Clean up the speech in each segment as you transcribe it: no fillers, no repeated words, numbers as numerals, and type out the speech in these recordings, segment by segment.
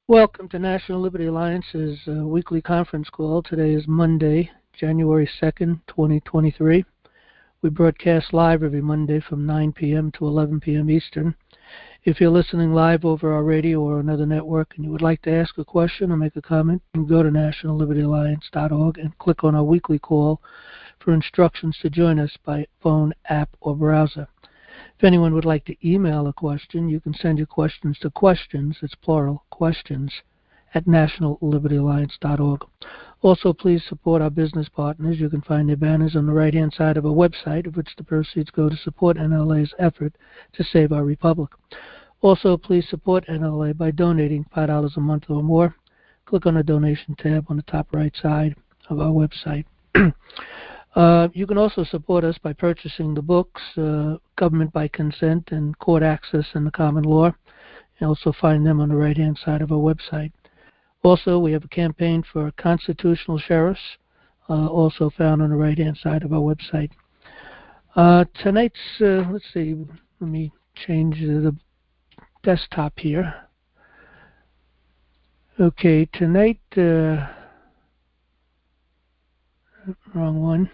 Welcome to National Liberty Alliance's weekly conference call. Today is Monday, January 2nd, 2023. We broadcast live every Monday from 9 p.m. to 11 p.m. Eastern. If you're listening live over our radio or another network and you would like to ask a question or make a comment, you can go to nationallibertyalliance.org and click on our weekly call for instructions to join us by phone, app, or browser. If anyone would like to email a question, you can send your questions to questions, it's plural, questions, at nationallibertyalliance.org. Also, please support our business partners. You can find their banners on the right-hand side of our website, of which the proceeds go to support NLA's effort to save our republic. Also, please support NLA by donating $5 a month or more. Click on the donation tab on the top right side of our website. You can also support us by purchasing the books, Government by Consent and Court Access in the Common Law. You also find them on the right-hand side of our website. Also, we have a campaign for constitutional sheriffs, also found on the right-hand side of our website. Tonight's, let's see, let me change the desktop here. Okay, tonight, wrong one.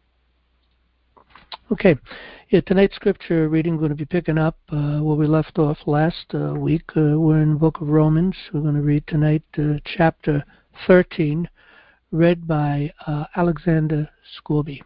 Okay, tonight's scripture reading, we're going to be picking up where we left off last week. We're in the book of Romans. We're going to read tonight chapter 13, read by Alexander Scorby.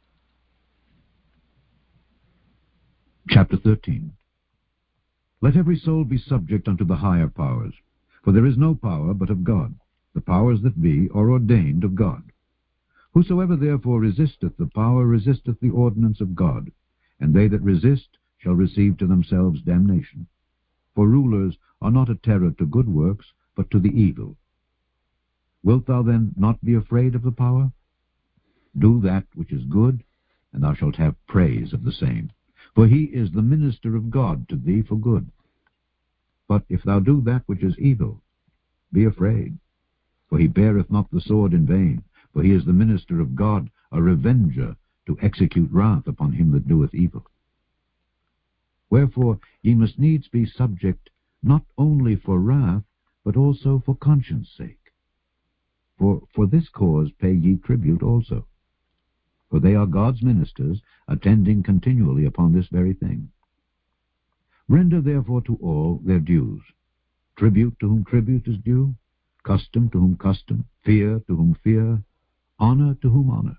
Chapter 13. Let every soul be subject unto the higher powers, for there is no power but of God. The powers that be are ordained of God. Whosoever therefore resisteth the power resisteth the ordinance of God, and they that resist shall receive to themselves damnation. For rulers are not a terror to good works, but to the evil. Wilt thou then not be afraid of the power? Do that which is good, and thou shalt have praise of the same. For he is the minister of God to thee for good. But if thou do that which is evil, be afraid. For he beareth not the sword in vain, for he is the minister of God, a revenger, to execute wrath upon him that doeth evil. Wherefore ye must needs be subject, not only for wrath, but also for conscience sake. For this cause pay ye tribute also. For they are God's ministers, attending continually upon this very thing. Render therefore to all their dues. Tribute to whom tribute is due, custom to whom custom, fear to whom fear, honor to whom honor.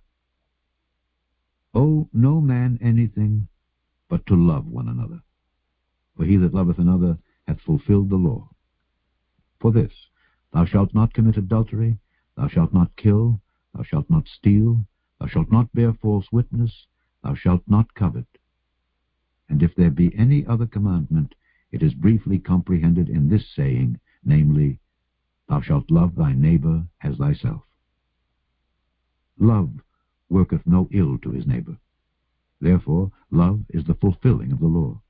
Owe no man anything but to love one another. For he that loveth another hath fulfilled the law. For this, thou shalt not commit adultery, thou shalt not kill, thou shalt not steal, thou shalt not bear false witness, thou shalt not covet. And if there be any other commandment, it is briefly comprehended in this saying, namely, thou shalt love thy neighbor as thyself. Love worketh no ill to his neighbor. Therefore love is the fulfilling of the law.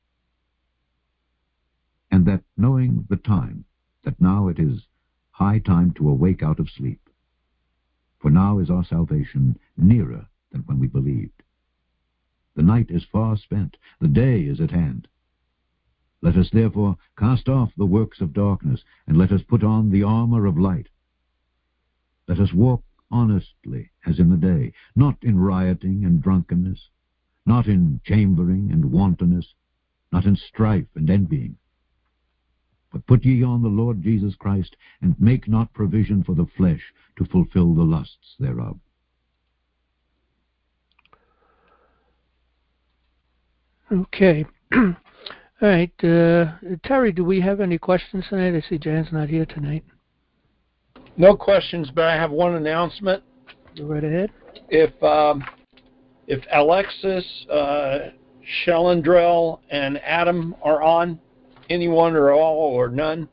And that knowing the time, that now it is high time to awake out of sleep. For now is our salvation nearer than when we believed. The night is far spent, the day is at hand. Let us therefore cast off the works of darkness, and let us put on the armor of light. Let us walk honestly as in the day, not in rioting and drunkenness, not in chambering and wantonness, not in strife and envying. But put ye on the Lord Jesus Christ, and make not provision for the flesh to fulfill the lusts thereof. Okay. All right. Terry, do we have any questions tonight? I see Jan's not here tonight. No questions, but I have one announcement. Go right ahead. If Alexis, Shellandrell, and Adam are on, anyone or all or none,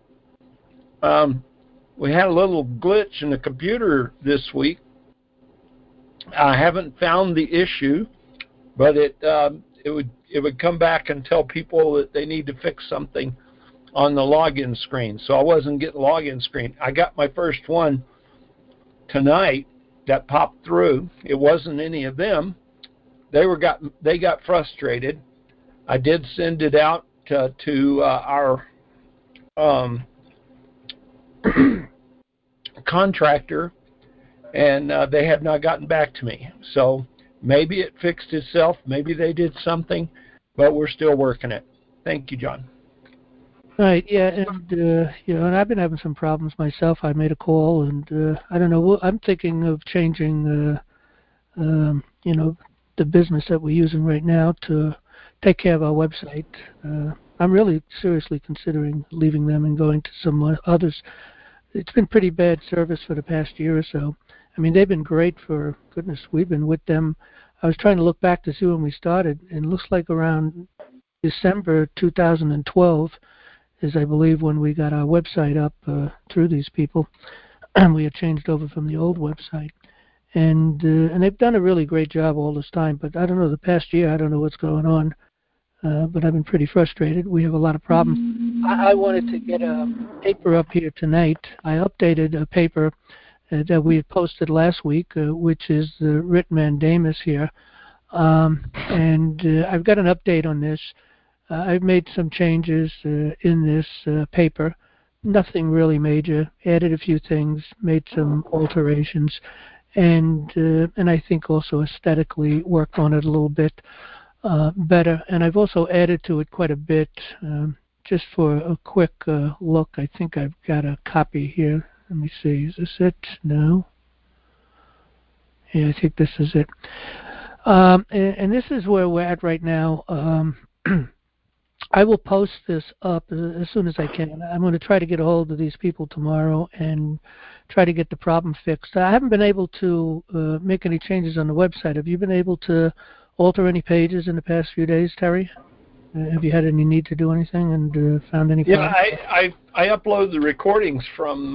we had a little glitch in the computer this week. I haven't found the issue, but it would come back and tell people that they need to fix something on the login screen. So I wasn't getting login screen. I got my first one tonight that popped through. It wasn't any of them. They got frustrated. I did send it out to our contractor, and they have not gotten back to me. So maybe it fixed itself. Maybe they did something, but we're still working it. Thank you, John. Right, yeah, and and I've been having some problems myself. I made a call, and I don't know. I'm thinking of changing, the business that we're using right now to take care of our website. I'm really seriously considering leaving them and going to some others. It's been pretty bad service for the past year or so. I mean, they've been great for goodness. We've been with them. I was trying to look back to see when we started, and it looks like around December 2012 is, I believe, when we got our website up through these people. We had changed over from the old website, and they've done a really great job all this time. But I don't know, the past year, I don't know what's going on. But I've been pretty frustrated. We have a lot of problems. I wanted to get a paper up here tonight. I updated a paper that we had posted last week, which is the writ mandamus here. And I've got an update on this. I've made some changes in this paper. Nothing really major. Added a few things, made some alterations, and I think also aesthetically worked on it a little bit better. And I've also added to it quite a bit. Just for a quick look, I think I've got a copy here. Let me see. Is this it? No. Yeah, I think this is it. And this is where we're at right now. I will post this up as soon as I can. I'm going to try to get a hold of these people tomorrow and try to get the problem fixed. I haven't been able to make any changes on the website. Have you been able to alter any pages in the past few days, Terry? Have you had any need to do anything and found any problems? Yeah, I uploaded the recordings from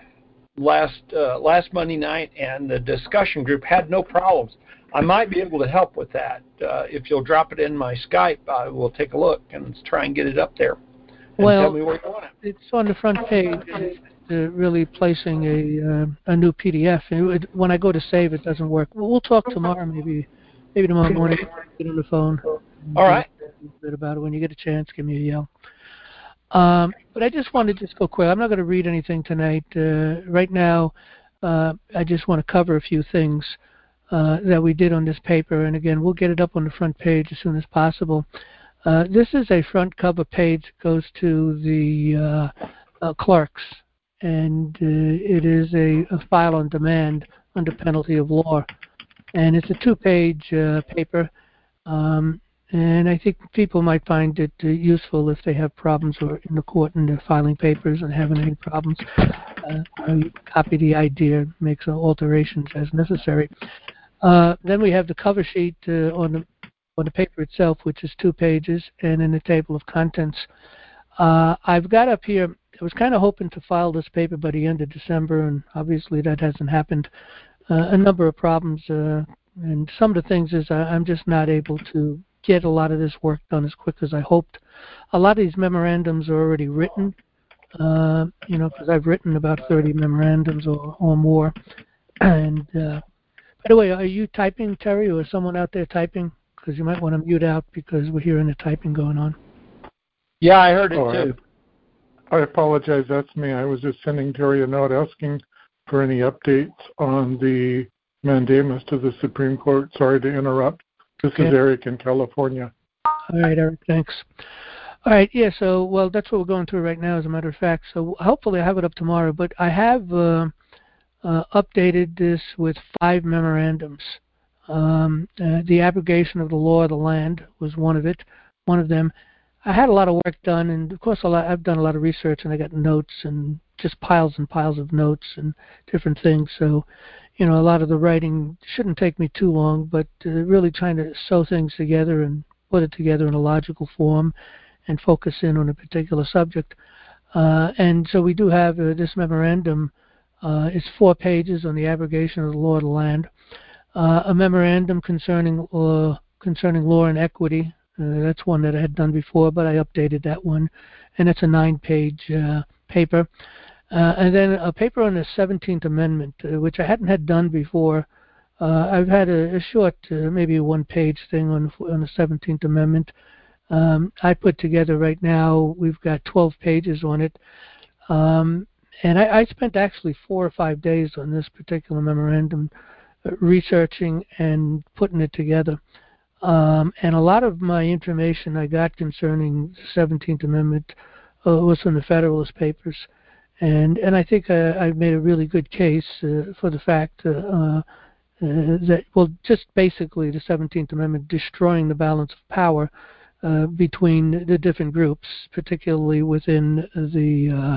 last Monday night, and the discussion group had no problems. I might be able to help with that. If you'll drop it in my Skype, I will take a look and try and get it up there. And well, tell me where you want it. It's on the front page. It's really placing a new PDF. And when I go to save, it doesn't work. We'll talk tomorrow, maybe tomorrow morning. Get on the phone. All right. A bit about it. When you get a chance, give me a yell. But I just wanted to just go quick. I'm not going to read anything tonight. Right now, I just want to cover a few things that we did on this paper. And again, we'll get it up on the front page as soon as possible. This is a front cover page. It goes to the clerks, and it is a file on demand under penalty of law. And it's a 2-page paper. And I think people might find it useful if they have problems or in the court and they're filing papers and having any problems. You copy the idea, make some alterations as necessary. Then we have the cover sheet on the paper itself, which is 2 pages, and in the table of contents. I've got up here, I was kind of hoping to file this paper by the end of December, and obviously that hasn't happened. A number of problems, and some of the things is I'm just not able to get a lot of this work done as quick as I hoped. A lot of these memorandums are already written, because I've written about 30 memorandums or more. And by the way, are you typing, Terry, or is someone out there typing? Because you might want to mute out because we're hearing the typing going on. Yeah, I heard it too. I apologize. That's me. I was just sending Terry a note asking for any updates on the mandamus to the Supreme Court. Sorry to interrupt. This is Eric in California. All right, Eric, thanks. All right, yeah, so, well, that's what we're going through right now, as a matter of fact. So hopefully I have it up tomorrow, but I have updated this with 5 memorandums. The abrogation of the law of the land was one of them. I had a lot of work done, and of course I've done a lot of research, and I got notes and just piles and piles of notes and different things. So, a lot of the writing shouldn't take me too long, but really trying to sew things together and put it together in a logical form and focus in on a particular subject. And so we do have this memorandum. It's 4 pages on the abrogation of the law of the land. A memorandum concerning law and equity. That's one that I had done before, but I updated that one, and it's a 9-page paper. And then a paper on the 17th Amendment, which I hadn't had done before. I've had a short, maybe a 1-page thing on the 17th Amendment. I put together right now, we've got 12 pages on it. And I spent actually 4 or 5 days on this particular memorandum, researching and putting it together. And a lot of my information I got concerning the 17th Amendment was from the Federalist Papers. And I think I made a really good case for the fact that, well, just basically the 17th Amendment destroying the balance of power between the different groups, particularly within the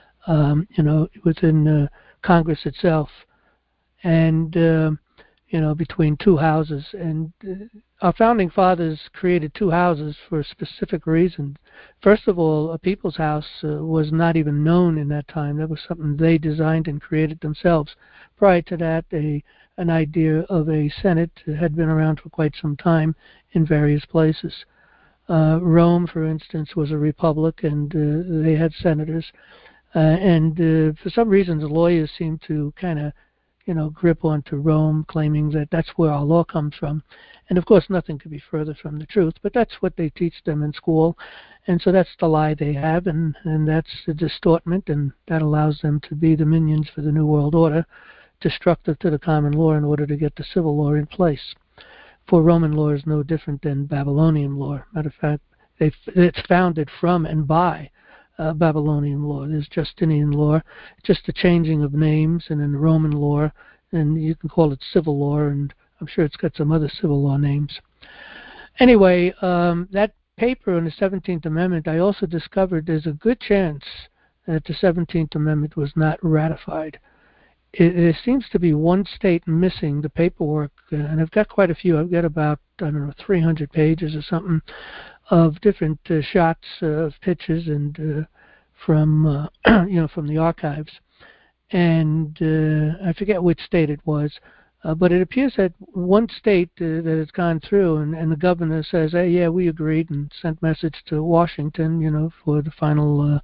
within Congress itself, and between two houses. And our founding fathers created two houses for a specific reason. First of all, a people's house was not even known in that time. That was something they designed and created themselves. Prior to that, an idea of a Senate had been around for quite some time in various places. Rome, for instance, was a republic, and they had senators. And for some reason, the lawyers seem to kind of, grip onto Rome, claiming that that's where our law comes from. And of course, nothing could be further from the truth, but that's what they teach them in school. And so that's the lie they have, and that's the distortment, and that allows them to be the minions for the New World Order, destructive to the common law in order to get the civil law in place. For Roman law is no different than Babylonian law. Matter of fact, it's founded from and by Babylonian law. There's Justinian law, just a changing of names, and in Roman law, and you can call it civil law, and I'm sure it's got some other civil law names. Anyway, that paper on the 17th Amendment, I also discovered there's a good chance that the 17th Amendment was not ratified. There seems to be one state missing the paperwork, and I've got quite a few. I've got about, 300 pages or something of different shots of pictures and from the archives. And I forget which state it was, but it appears that one state that has gone through, and the governor says, hey, yeah, we agreed, and sent message to Washington, for the final,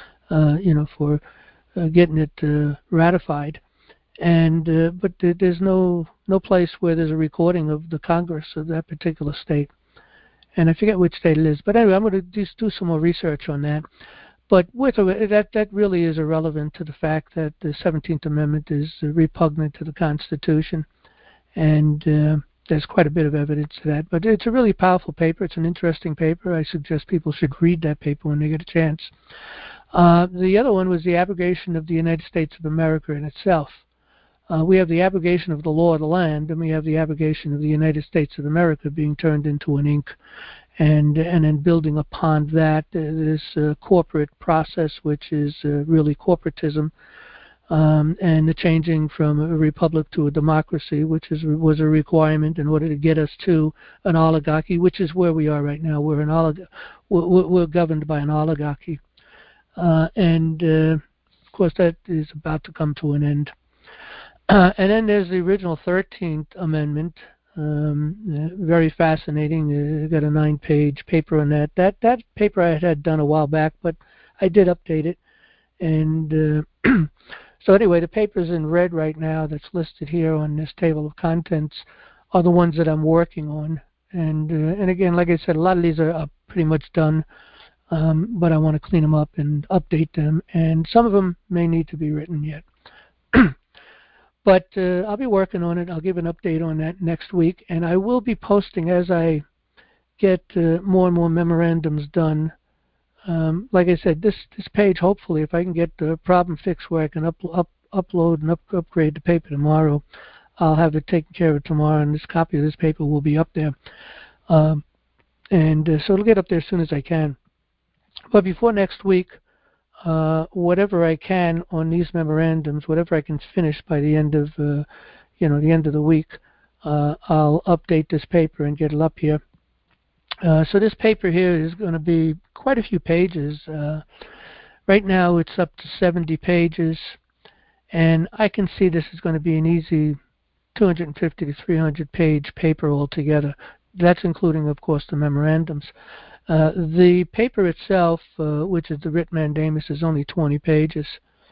for getting it ratified. And but there's no place where there's a recording of the Congress of that particular state, and I forget which state it is. But anyway, I'm going to just do some more research on that. But with that really is irrelevant to the fact that the 17th Amendment is repugnant to the Constitution, and there's quite a bit of evidence to that. But it's a really powerful paper. It's an interesting paper. I suggest people should read that paper when they get a chance. The other one was the abrogation of the United States of America in itself. We have the abrogation of the law of the land, and we have the abrogation of the United States of America being turned into an ink, and then building upon that this corporate process, which is really corporatism, and the changing from a republic to a democracy, which was a requirement in order to get us to an oligarchy, which is where we are right now. We're governed by an oligarchy, and of course that is about to come to an end. And then there's the original 13th Amendment, very fascinating. Got a 9-page paper on that. That paper I had done a while back, but I did update it. And so anyway, the papers in red right now that's listed here on this table of contents are the ones that I'm working on. And again, like I said, a lot of these are pretty much done, but I want to clean them up and update them. And some of them may need to be written yet. But I'll be working on it. I'll give an update on that next week. And I will be posting as I get more and more memorandums done. Like I said, this page, hopefully, if I can get the problem fixed where I can upload and upgrade the paper tomorrow, I'll have it taken care of tomorrow, and this copy of this paper will be up there. So it'll get up there as soon as I can. But before next week, whatever I can on these memorandums, whatever I can finish by the end of the end of the week, I'll update this paper and get it up here. So this paper here is going to be quite a few pages. Right now it's up to 70 pages, and I can see this is going to be an easy 250 to 300 page paper altogether. That's including, of course, the memorandums. The paper itself, which is the writ mandamus, is only 20 pages.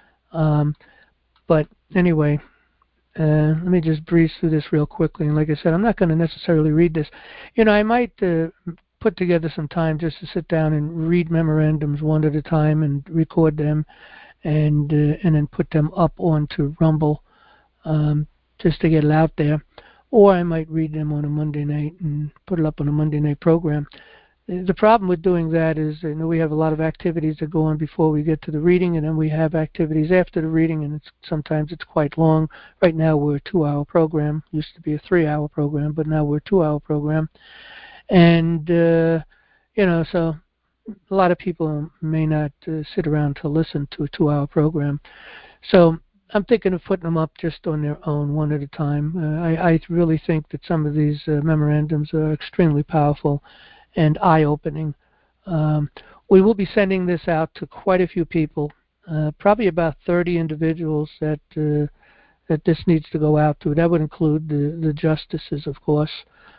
But anyway, let me just breeze through this real quickly. And like I said, I'm not going to necessarily read this. I might put together some time just to sit down and read memorandums one at a time and record them and then put them up onto Rumble, just to get it out there. Or I might read them on a Monday night and put it up on a Monday night program. The problem with doing that is, we have a lot of activities that go on before we get to the reading, and then we have activities after the reading, and sometimes it's quite long. Right now we're a 2-hour program. Used to be a 3-hour program, but now we're a 2-hour program. And, so a lot of people may not sit around to listen to a 2-hour program. So I'm thinking of putting them up just on their own, one at a time. I really think that some of these memorandums are extremely powerful and eye-opening. We will be sending this out to quite a few people, probably about 30 individuals that this needs to go out to. That would include the justices, of course.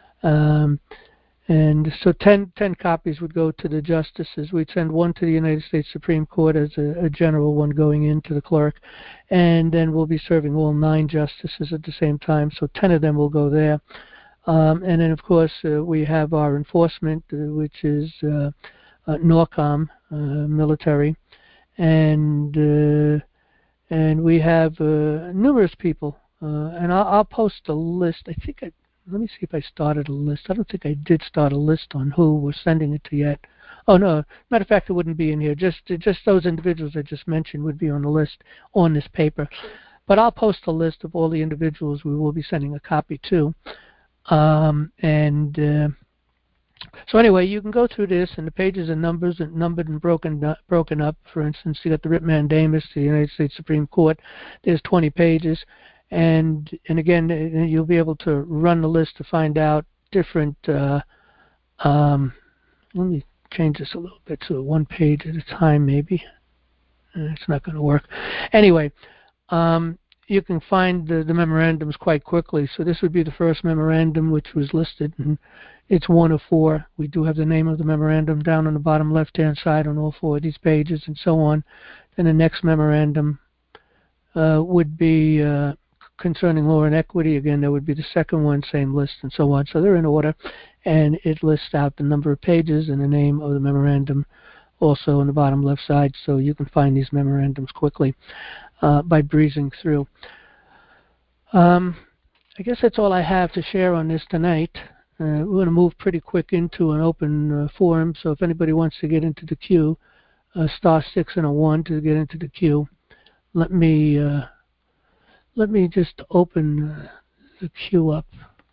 And so 10 copies would go to the justices. We'd send one to the United States Supreme Court as a general one going into the clerk. And then we'll be serving all 9 justices at the same time. So 10 of them will go there. And then, of course, we have our enforcement, which is NORCOM, military. And we have numerous people. And I'll post a list. Let me see if I started a list. I don't think I did start a list on who we're sending it to yet. Oh, no. Matter of fact, it wouldn't be in here. Just those individuals I just mentioned would be on the list on this paper. But I'll post a list of all the individuals we will be sending a copy to. So anyway, you can go through this, and the pages are numbered and broken up. For instance, you got the writ mandamus to the United States Supreme Court. There's 20 pages. And again, you'll be able to run the list to find out different. Let me change this a little bit to 1 page at a time, maybe. It's not going to work. Anyway, you can find the memorandums quite quickly. So this would be the first memorandum, which was listed, and it's 1 of 4. We do have the name of the memorandum down on the bottom left-hand side on all 4 of these pages, and so on. Then the next memorandum would be concerning law and equity. Again, that would be the second one, same list, and so on. So they're in order, and it lists out the number of pages and the name of the memorandum also on the bottom left side, so you can find these memorandums quickly by breezing through. I guess that's all I have to share on this tonight. We're going to move pretty quick into an open forum, so if anybody wants to get into the queue, *6 and a 1 to get into the queue. Let me just open the queue up.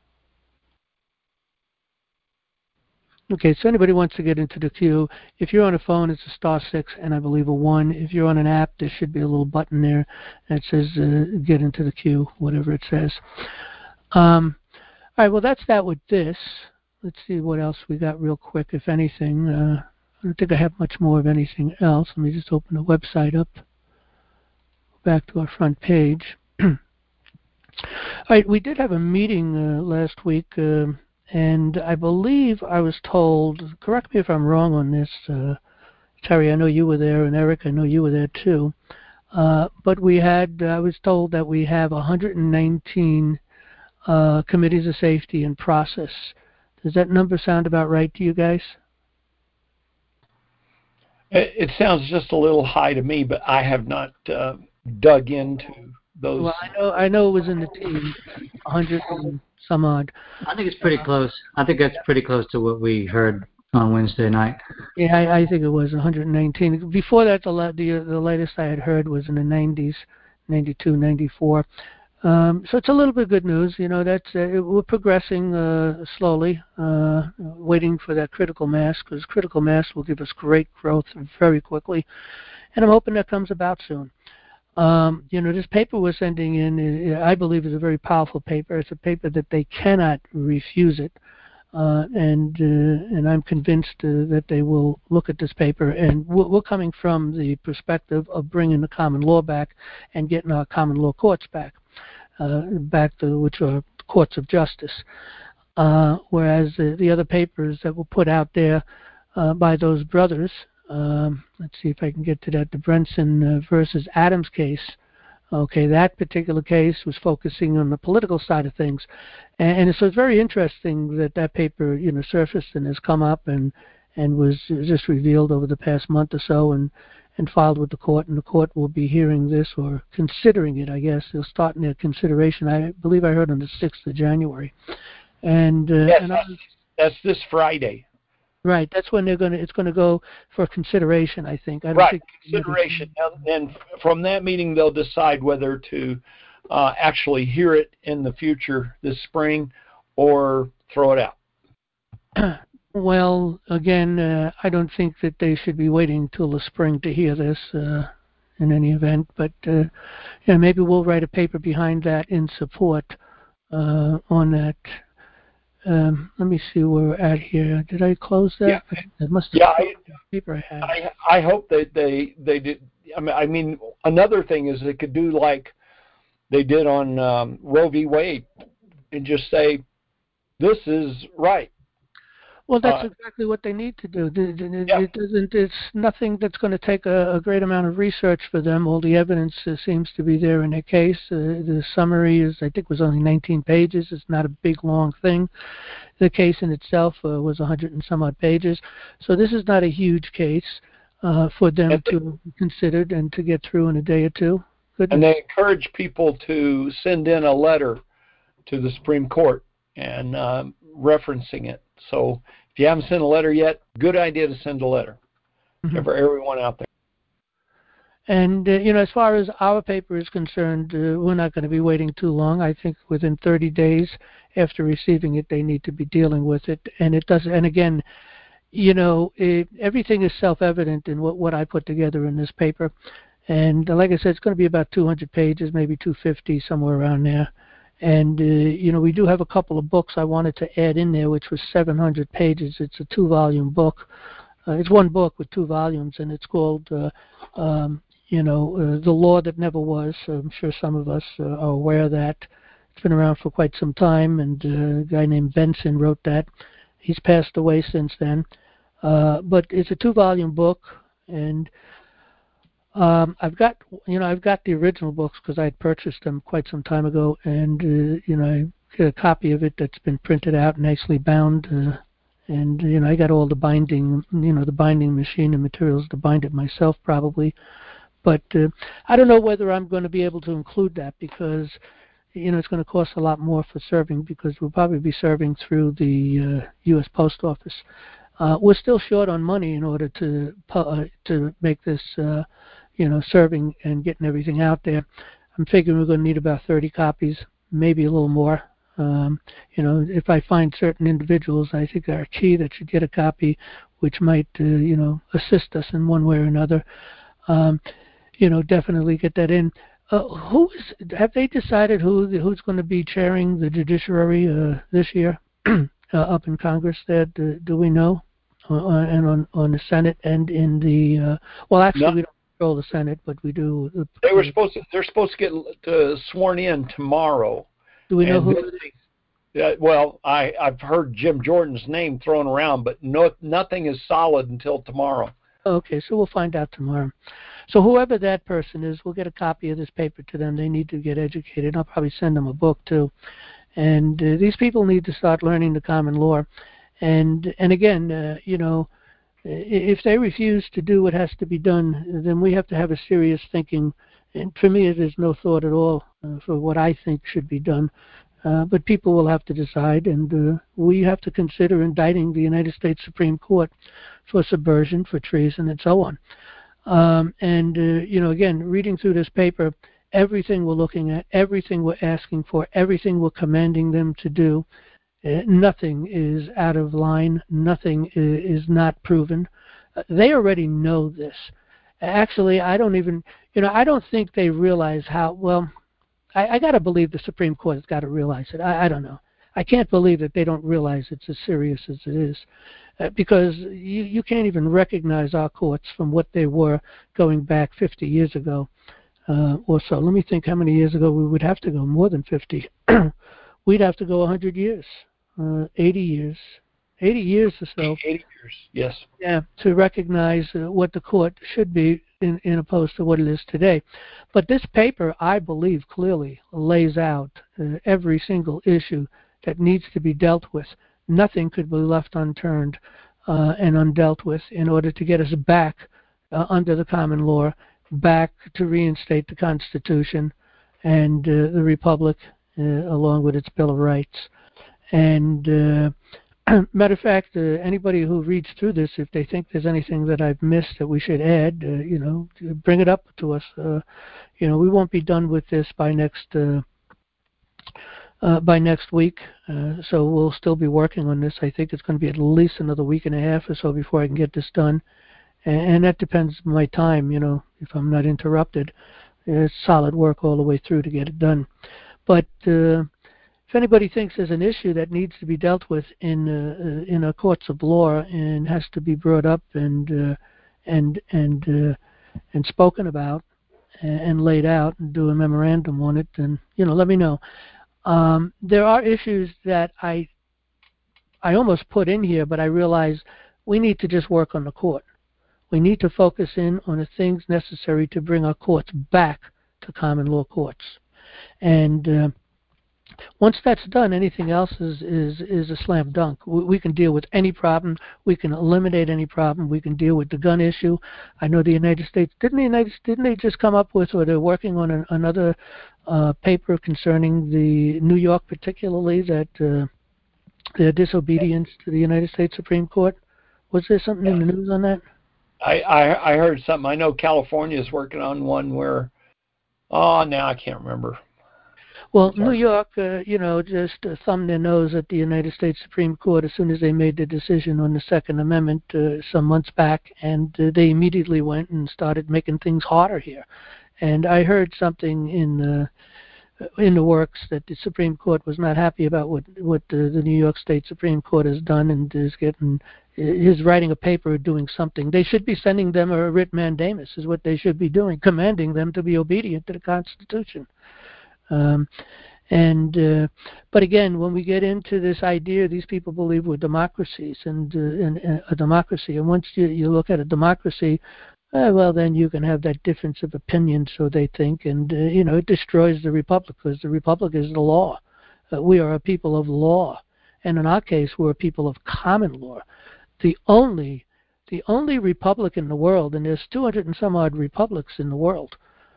Okay, so anybody wants to get into the queue, if you're on a phone, it's a *6 and I believe a 1. If you're on an app, there should be a little button there that says get into the queue, whatever it says. All right, well, that's that with this. Let's see what else we got real quick, if anything. I don't think I have much more of anything else. Let me just open the website up. Back to our front page. All right, we did have a meeting last week, and I believe I was told, correct me if I'm wrong on this, Terry, I know you were there, and Eric, I know you were there too, but I was told that we have 119 committees of safety in process. Does that number sound about right to you guys? It sounds just a little high to me, but I have not dug into those. Well, I know it was in the team, 100 and some odd. I think it's pretty close. I think that's pretty close to what we heard on Wednesday night. Yeah, I think it was 119. Before that, the latest I had heard was in the 90s, 92, 94. So it's a little bit of good news. We're progressing slowly, waiting for that critical mass, because critical mass will give us great growth very quickly, and I'm hoping that comes about soon. This paper we're sending in, I believe, is a very powerful paper. It's a paper that they cannot refuse it, and I'm convinced that they will look at this paper. And we're coming from the perspective of bringing the common law back and getting our common law courts back to which are courts of justice. Whereas the other papers that were put out there by those brothers. Let's see if I can get to that. The Brenson versus Adams case. Okay, that particular case was focusing on the political side of things, and so it's very interesting that paper, surfaced and has come up and was just revealed over the past month or so, and and filed with the court, and the court will be hearing this or considering it, I guess. They'll start in their consideration. I believe I heard on the 6th of January. And, yes, that's this Friday. Right, that's when it's going to go for consideration, I think. I don't right, think consideration. And from that meeting, they'll decide whether to actually hear it in the future this spring or throw it out. Well, again, I don't think that they should be waiting till the spring to hear this in any event. But maybe we'll write a paper behind that in support on that. Let me see where we're at here. Did I close that? Yeah. It must have been the paper I had. I hope that they did. I mean, another thing is they could do like they did on Roe v. Wade and just say, this is right. Well, that's exactly what they need to do. It's nothing that's going to take a great amount of research for them. All the evidence seems to be there in their case. The summary is, I think, was only 19 pages. It's not a big, long thing. The case in itself was 100 and some odd pages. So this is not a huge case for them to be considered and to get through in a day or two. And they encourage people to send in a letter to the Supreme Court and referencing it. So if you haven't sent a letter yet, good idea to send a letter for everyone out there. And, as far as our paper is concerned, we're not going to be waiting too long. I think within 30 days after receiving it, they need to be dealing with it. And it does. And again, everything is self-evident in what I put together in this paper. And like I said, it's going to be about 200 pages, maybe 250, somewhere around there. And, we do have a couple of books I wanted to add in there, which was 700 pages. It's a 2-volume book. It's one book with 2 volumes, and it's called, The Law That Never Was. I'm sure some of us are aware of that. It's been around for quite some time, and a guy named Benson wrote that. He's passed away since then. But it's a 2-volume book, and I've got the original books because I had purchased them quite some time ago, and I get a copy of it that's been printed out, nicely bound, and I got all the binding, the binding machine and materials to bind it myself probably, but I don't know whether I'm going to be able to include that because it's going to cost a lot more for serving because we'll probably be serving through the U.S. Post Office. We're still short on money in order to make this. Serving and getting everything out there. I'm figuring we're going to need about 30 copies, maybe a little more. If I find certain individuals I think are key that should get a copy, which might, assist us in one way or another, definitely get that in. Have they decided who's going to be chairing the judiciary this year up in Congress? Do we know? And on the Senate and in the no. We don't control the Senate, but we do. They're supposed to get sworn in tomorrow. Do we know who it is? Well, I've heard Jim Jordan's name thrown around, but nothing is solid until tomorrow. Okay, so we'll find out tomorrow. So whoever that person is, we'll get a copy of this paper to them. They need to get educated. I'll probably send them a book too. And these people need to start learning the common law. And again, if they refuse to do what has to be done, then we have to have a serious thinking. And for me, there's no thought at all for what I think should be done. But people will have to decide, and we have to consider indicting the United States Supreme Court for subversion, for treason, and so on. Again, reading through this paper, everything we're looking at, everything we're asking for, everything we're commanding them to do, nothing is out of line. Nothing is not proven. They already know this. Actually, I don't think they realize how well. I got to believe the Supreme Court has got to realize it. I don't know. I can't believe that they don't realize it's as serious as it is, because you can't even recognize our courts from what they were going back 50 years ago or so. Let me think how many years ago we would have to go. More than 50. We'd have to go 100 years, 80 years. 80 years or so. 80 years, yes. Yeah, to recognize what the court should be in opposed to what it is today. But this paper, I believe, clearly lays out every single issue that needs to be dealt with. Nothing could be left unturned and undealt with in order to get us back under the common law back to reinstate the Constitution and the Republic along with its Bill of Rights. And matter of fact, anybody who reads through this, if they think there's anything that I've missed that we should add, bring it up to us. We won't be done with this by next week, so we'll still be working on this. I think it's going to be at least another week and a half or so before I can get this done, and that depends on my time. If I'm not interrupted, it's solid work all the way through to get it done. But if anybody thinks there's an issue that needs to be dealt with in a courts of law and has to be brought up and spoken about and laid out and do a memorandum on it, then let me know. There are issues that I almost put in here, but I realize we need to just work on the court. We need to focus in on the things necessary to bring our courts back to common law courts. And once that's done, anything else is a slam dunk. We can deal with any problem. We can eliminate any problem. We can deal with the gun issue. I know the United States didn't they just come up with, or they're working on another paper concerning the New York, particularly, that their disobedience to the United States Supreme Court. Was there something in the news on that? I heard something. I know California is working on one where, now I can't remember. Well, New York, just thumbed their nose at the United States Supreme Court as soon as they made the decision on the Second Amendment some months back, and they immediately went and started making things harder here. And I heard something in the works that the Supreme Court was not happy about what the New York State Supreme Court has done, and is writing a paper doing something. They should be sending them a writ mandamus, is what they should be doing, commanding them to be obedient to the Constitution. But again, when we get into this idea, these people believe we're democracies and a democracy. And once you look at a democracy, well, then you can have that difference of opinion, so they think, and it destroys the republic, because the republic is the law. We are a people of law, and in our case, we're a people of common law. The only republic in the world, and there's 200 and some odd republics in the world,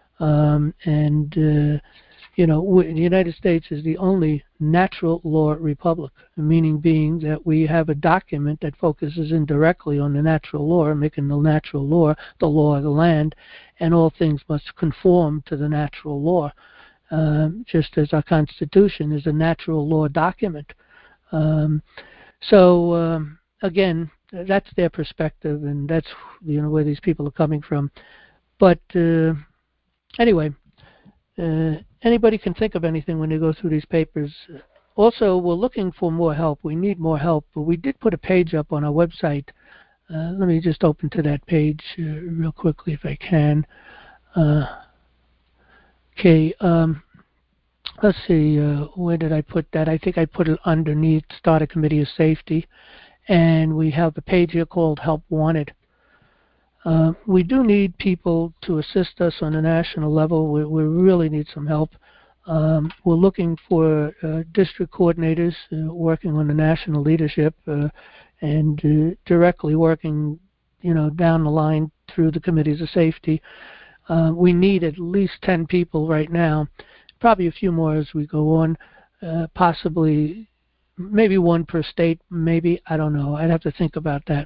the United States is the only natural law republic, meaning being that we have a document that focuses indirectly on the natural law, making the natural law the law of the land, and all things must conform to the natural law, just as our Constitution is a natural law document. Again, that's their perspective, and that's where these people are coming from. But anyway, anybody can think of anything when they go through these papers. Also, we're looking for more help. We need more help. But we did put a page up on our website. Let me just open to that page real quickly if I can. Okay. Let's see. Where did I put that? I think I put it underneath Start a Committee of Safety. And we have a page here called Help Wanted. We do need people to assist us on a national level. We really need some help. We're looking for district coordinators working on the national leadership and directly working, down the line through the committees of safety. We need at least 10 people right now, probably a few more as we go on, possibly maybe one per state, maybe. I don't know. I'd have to think about that.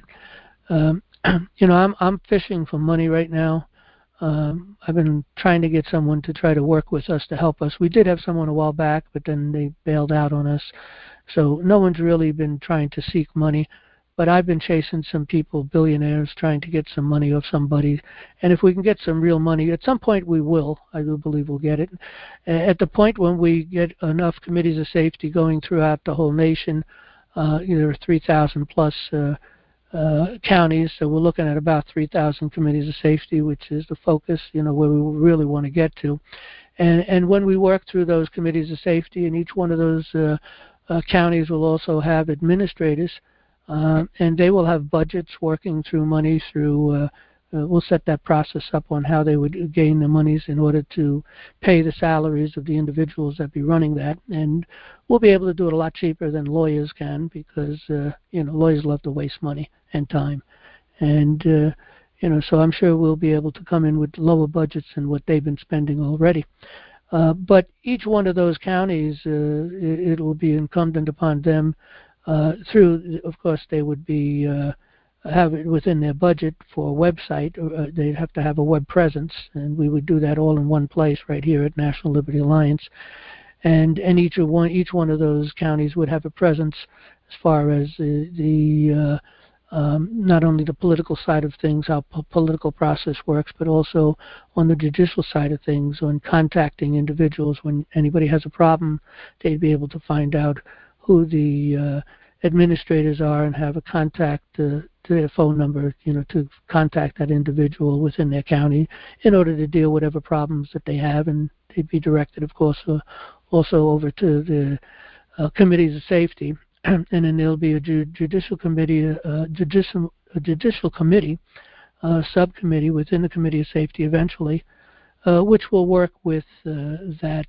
I'm fishing for money right now. I've been trying to get someone to try to work with us to help us. We did have someone a while back, but then they bailed out on us. So no one's really been trying to seek money. But I've been chasing some people, billionaires, trying to get some money off somebody. And if we can get some real money, at some point we will. I do believe we'll get it. At the point when we get enough committees of safety going throughout the whole nation, there are 3,000 plus counties, so we're looking at about 3,000 committees of safety, which is the focus, where we really want to get to. And when we work through those committees of safety, and each one of those counties will also have administrators, and they will have budgets working through money through, we'll set that process up on how they would gain the monies in order to pay the salaries of the individuals that be running that. And we'll be able to do it a lot cheaper than lawyers can, because, lawyers love to waste money and time. And, So I'm sure we'll be able to come in with lower budgets than what they've been spending already. But each one of those counties, it will be incumbent upon them through, of course, they would be have it within their budget for a website. They'd have to have a web presence, and we would do that all in one place right here at National Liberty Alliance. And each one of those counties would have a presence as far as the not only the political side of things, how political process works, but also on the judicial side of things, on contacting individuals. When anybody has a problem, they'd be able to find out who the administrators are and have a contact to their phone number, to contact that individual within their county in order to deal with whatever problems that they have, and they'd be directed, of course, also over to the committees of safety. And then there'll be a judicial committee, subcommittee within the Committee of Safety eventually, which will work with that,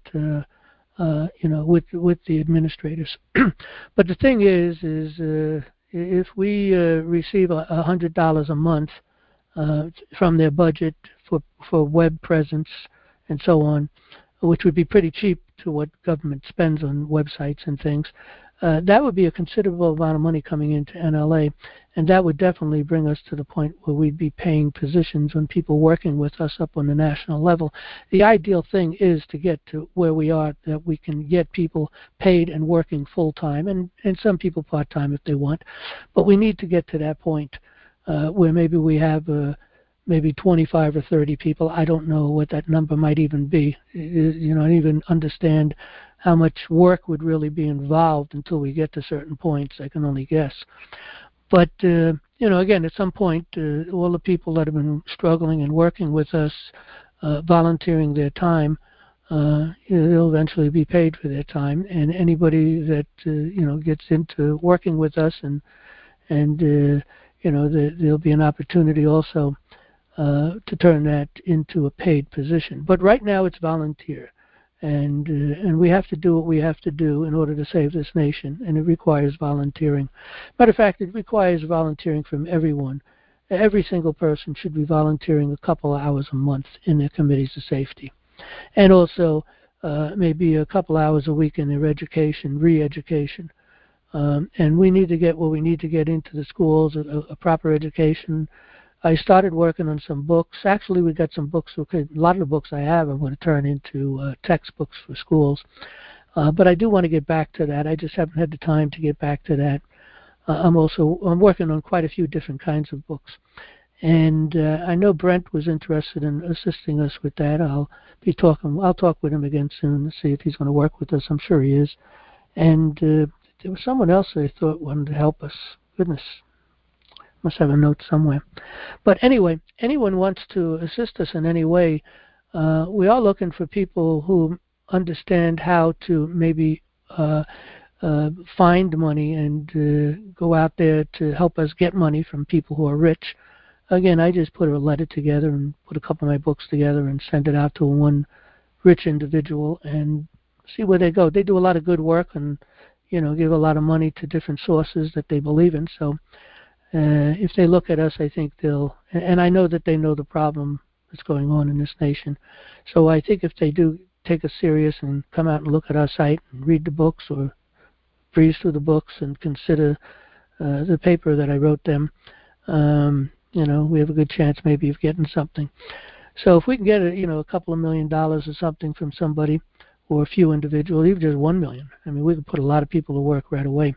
with the administrators. But the thing is if we receive $100 a month from their budget for web presence and so on, which would be pretty cheap to what government spends on websites and things, that would be a considerable amount of money coming into NLA, and that would definitely bring us to the point where we'd be paying positions on people working with us up on the national level. The ideal thing is to get to where we are, that we can get people paid and working full-time, and some people part-time if they want, but we need to get to that point where maybe we have maybe 25 or 30 people. I don't know what that number might even be. I don't even understand how much work would really be involved until we get to certain points. I can only guess. But, again, at some point, all the people that have been struggling and working with us, volunteering their time, they'll eventually be paid for their time. And anybody that, gets into working with us and there'll be an opportunity also to turn that into a paid position. But right now it's volunteer. And we have to do what we have to do in order to save this nation, and it requires volunteering. Matter of fact, it requires volunteering from everyone. Every single person should be volunteering a couple of hours a month in their committees of safety, and also maybe a couple hours a week in their education, re-education. And we need to get what we need to get into the schools, a proper education. I started working on some books. Actually, we got some books. Okay, a lot of the books I have I'm going to turn into textbooks for schools. But I do want to get back to that. I just haven't had the time to get back to that. I'm working on quite a few different kinds of books. And I know Brent was interested in assisting us with that. I'll talk with him again soon to see if he's going to work with us. I'm sure he is. And there was someone else I thought wanted to help us. Goodness. Must have a note somewhere. But anyway, anyone wants to assist us in any way, we are looking for people who understand how to maybe find money and go out there to help us get money from people who are rich. Again, I just put a letter together and put a couple of my books together and send it out to one rich individual and see where they go. They do a lot of good work and, give a lot of money to different sources that they believe in. So if they look at us, I think and I know that they know the problem that's going on in this nation. So I think if they do take us serious and come out and look at our site and read the books or breeze through the books and consider the paper that I wrote them, we have a good chance maybe of getting something. So if we can get a couple of $1 million or something from somebody or a few individuals, even just $1 million, I mean, we could put a lot of people to work right away.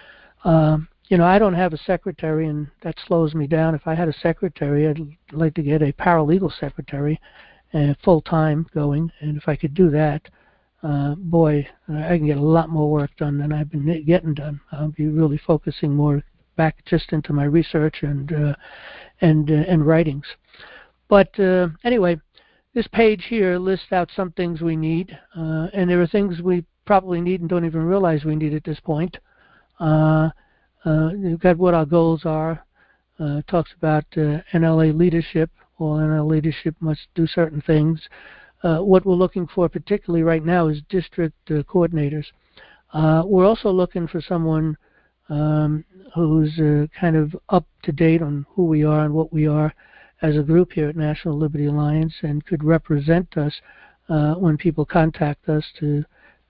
I don't have a secretary, and that slows me down. If I had a secretary, I'd like to get a paralegal secretary, full-time going. And if I could do that, I can get a lot more work done than I've been getting done. I'll be really focusing more back just into my research and writings. But anyway, this page here lists out some things we need, and there are things we probably need and don't even realize we need at this point. You've got what our goals are. Talks about NLA leadership. Well, NLA leadership must do certain things. What we're looking for particularly right now is district coordinators. We're also looking for someone who's kind of up to date on who we are and what we are, as a group here at National Liberty Alliance and could represent us when people contact us to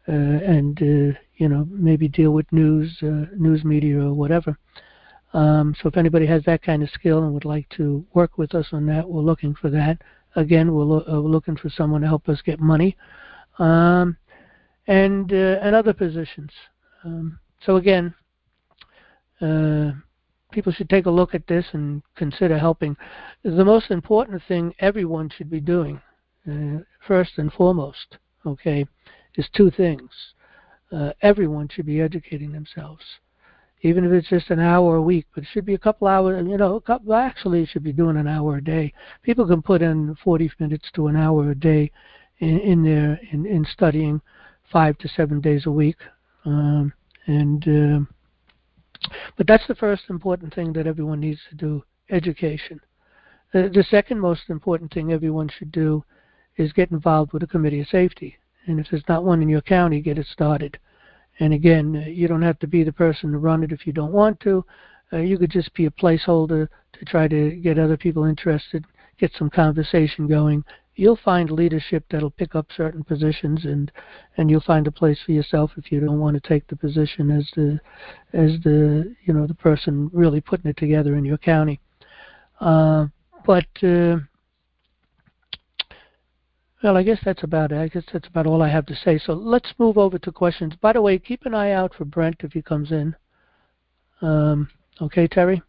maybe deal with news media or whatever. So if anybody has that kind of skill and would like to work with us on that, we're looking for that. Again, we're looking for someone to help us get money, and other positions. So again, people should take a look at this and consider helping. The most important thing everyone should be doing, first and foremost, okay, is two things. Everyone should be educating themselves, even if it's just an hour a week, but it should be a couple hours, actually it should be doing an hour a day. People can put in 40 minutes to an hour a day in studying 5 to 7 days a week. But that's the first important thing that everyone needs to do, education. The second most important thing everyone should do is get involved with a committee of safety. And if there's not one in your county, get it started. And again, you don't have to be the person to run it if you don't want to. You could just be a placeholder to try to get other people interested, get some conversation going. You'll find leadership that'll pick up certain positions, and you'll find a place for yourself if you don't want to take the position as the the person really putting it together in your county. Well, I guess that's about it. I guess that's about all I have to say. So let's move over to questions. By the way, keep an eye out for Brent if he comes in. Okay, Terry?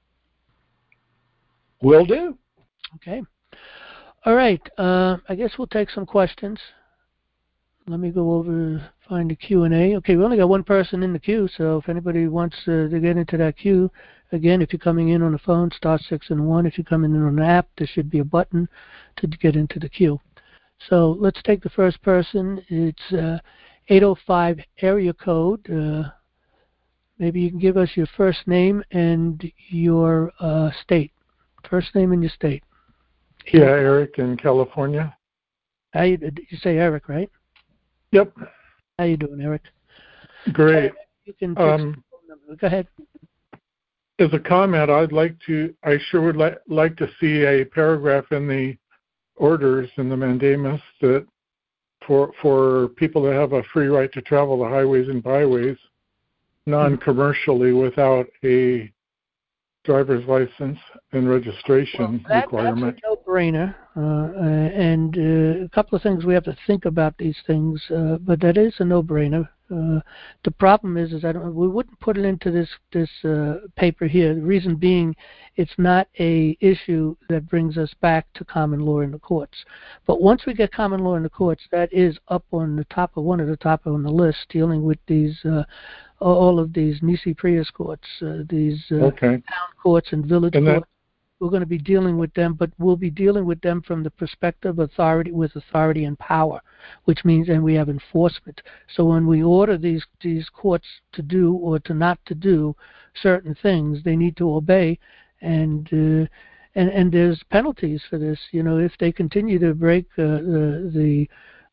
Will do. Okay. All right. I guess we'll take some questions. Let me go over, find the Q&A. Okay, we only got one person in the queue, so if anybody wants to get into that queue, again, if you're coming in on the phone, star 6 and 1. If you're coming in on the app, there should be a button to get into the queue. So let's take the first person. It's 805 area code. Maybe you can give us your first name and your state. First name and your state. Yeah, Eric in California. You say Eric, right? Yep. How you doing, Eric? Great. You can go ahead. As a comment, I sure would like to see a paragraph in the orders in the mandamus that for people that have a free right to travel the highways and byways non-commercially without a driver's license and registration requirement. That's a no-brainer, and a couple of things we have to think about these things, but that is a no-brainer. The problem is we wouldn't put it into this paper here. The reason being, it's not a issue that brings us back to common law in the courts. But once we get common law in the courts, that is up on the top of on the list, dealing with these all of these nisi prius courts, these town courts and village courts. We're going to be dealing with them, but we'll be dealing with them from the perspective of authority and power, which means, and we have enforcement. So when we order these courts to do or to not to do certain things, they need to obey, and there's penalties for this. If they continue to break the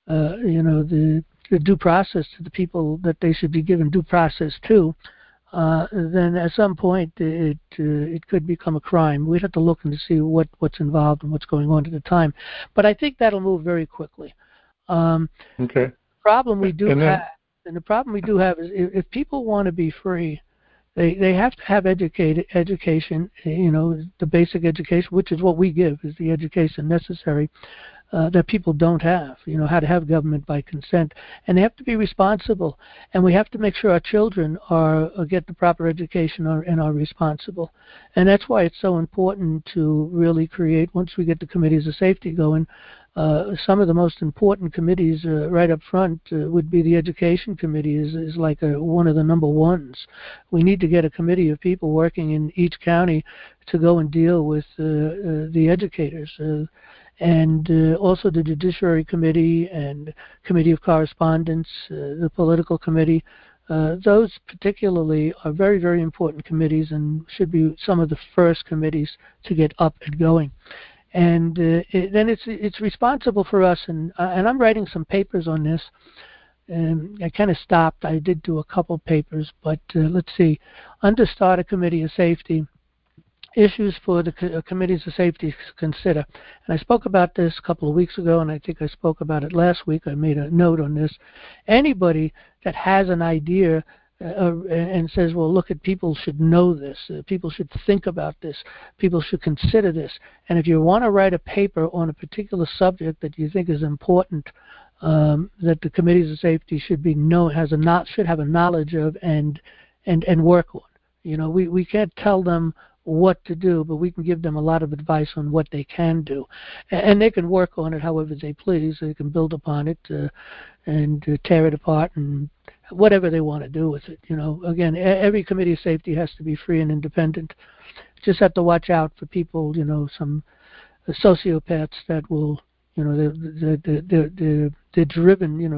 due process to the people that they should be given due process to, then at some point it could become a crime. We'd have to look and to see what's involved and what's going on at the time. But I think that'll move very quickly. The problem we do have is if people want to be free, they have to have education. The basic education, which is what we give, is the education necessary. That people don't have, how to have government by consent, and they have to be responsible, and we have to make sure our children get the proper education and are responsible, and that's why it's so important to really create, once we get the committees of safety going, some of the most important committees right up front would be the education committee is like one of the number ones. We need to get a committee of people working in each county to go and deal with the educators. And also the Judiciary Committee and Committee of Correspondence, the Political Committee. Those particularly are very, very important committees and should be some of the first committees to get up and going. And then it's responsible for us, and I'm writing some papers on this. I kind of stopped. I did do a couple papers, but let's see. Under Starter Committee of Safety, issues for the committees of safety to consider. And I spoke about this a couple of weeks ago, and I think I spoke about it last week. I made a note on this. Anybody that has an idea and says, well, look, people should know this, people should think about this, people should consider this. And if you want to write a paper on a particular subject that you think is important, that the committees of safety should have a knowledge of and work on. You know, we can't tell them what to do, but we can give them a lot of advice on what they can do, and they can work on it however they please. They can build upon it and tear it apart and whatever they want to do with it. You know, again, every committee of safety has to be free and independent. Just have to watch out for people, you know, some sociopaths that will, you know, they're driven, you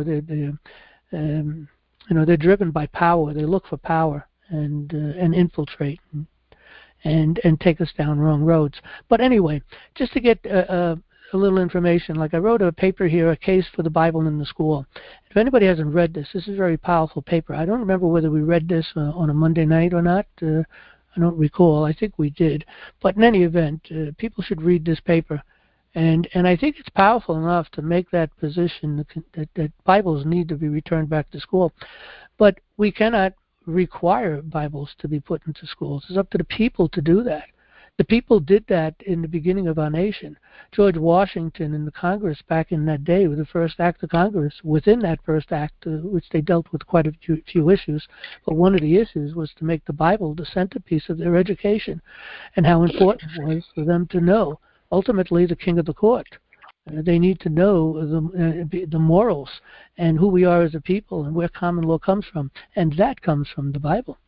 know, they're driven by power. They look for power and infiltrate and take us down wrong roads. But anyway, just to get a little information, like I wrote a paper here, A Case for the Bible in the School. If anybody hasn't read this, this is a very powerful paper. I don't remember whether we read this on a Monday night or not. I don't recall. I think we did. But in any event, people should read this paper. And I think it's powerful enough to make that position that Bibles need to be returned back to school. But we cannot require Bibles to be put into schools. It's up to the people to do that. The people did that in the beginning of our nation. George Washington and the Congress back in that day with the first act of Congress, within that first act, which they dealt with quite a few issues, but one of the issues was to make the Bible the centerpiece of their education and how important it was for them to know, ultimately, the king of the court. They need to know the morals and who we are as a people and where common law comes from, and that comes from the Bible.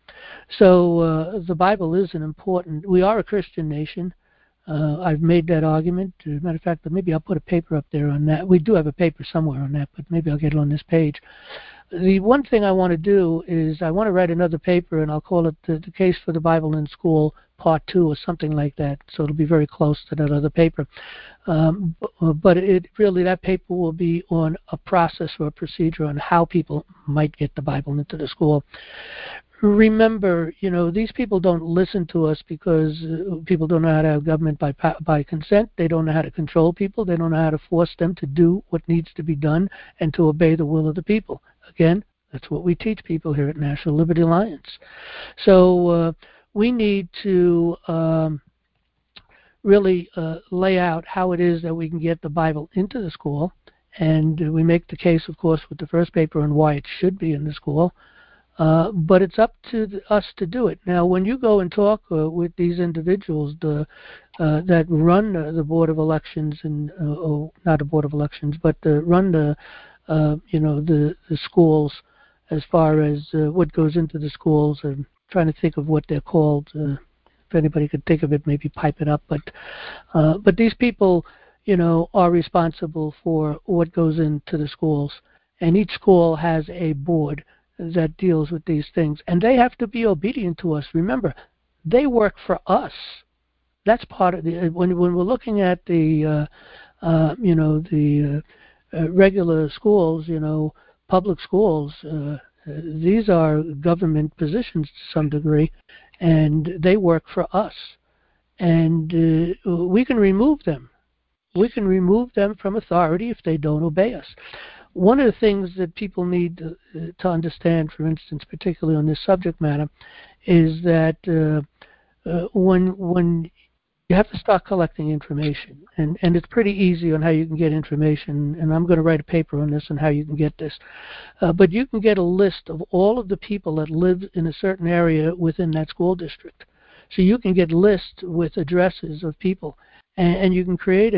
So the Bible is an important. We are a Christian nation. I've made that argument. As a matter of fact, maybe I'll put a paper up there on that. We do have a paper somewhere on that, but maybe I'll get it on this page. The one thing I want to do is I want to write another paper, and I'll call it the Case for the Bible in School Part 2 or something like that. So it'll be very close to that other paper. But it really, that paper will be on a process or a procedure on how people might get the Bible into the school. Remember, you know, these people don't listen to us because people don't know how to have government by consent. They don't know how to control people. They don't know how to force them to do what needs to be done and to obey the will of the people. Again, that's what we teach people here at National Liberty Alliance. So we need to really lay out how it is that we can get the Bible into the school. And we make the case, of course, with the first paper on why it should be in the school. But it's up to us to do it. Now, when you go and talk with these individuals that run the Board of Elections, and not a Board of Elections, but run the schools, as far as what goes into the schools, I'm trying to think of what they're called. If anybody could think of it, maybe pipe it up. But these people, you know, are responsible for what goes into the schools, and each school has a board that deals with these things, and they have to be obedient to us. Remember, they work for us. That's part of the when we're looking at the regular schools, you know, public schools. These are government positions to some degree, and they work for us. And we can remove them. We can remove them from authority if they don't obey us. One of the things that people need to understand, for instance, particularly on this subject matter, is that when you have to start collecting information, and it's pretty easy on how you can get information, and I'm going to write a paper on this on how you can get this, but you can get a list of all of the people that live in a certain area within that school district. So you can get lists with addresses of people, and you can create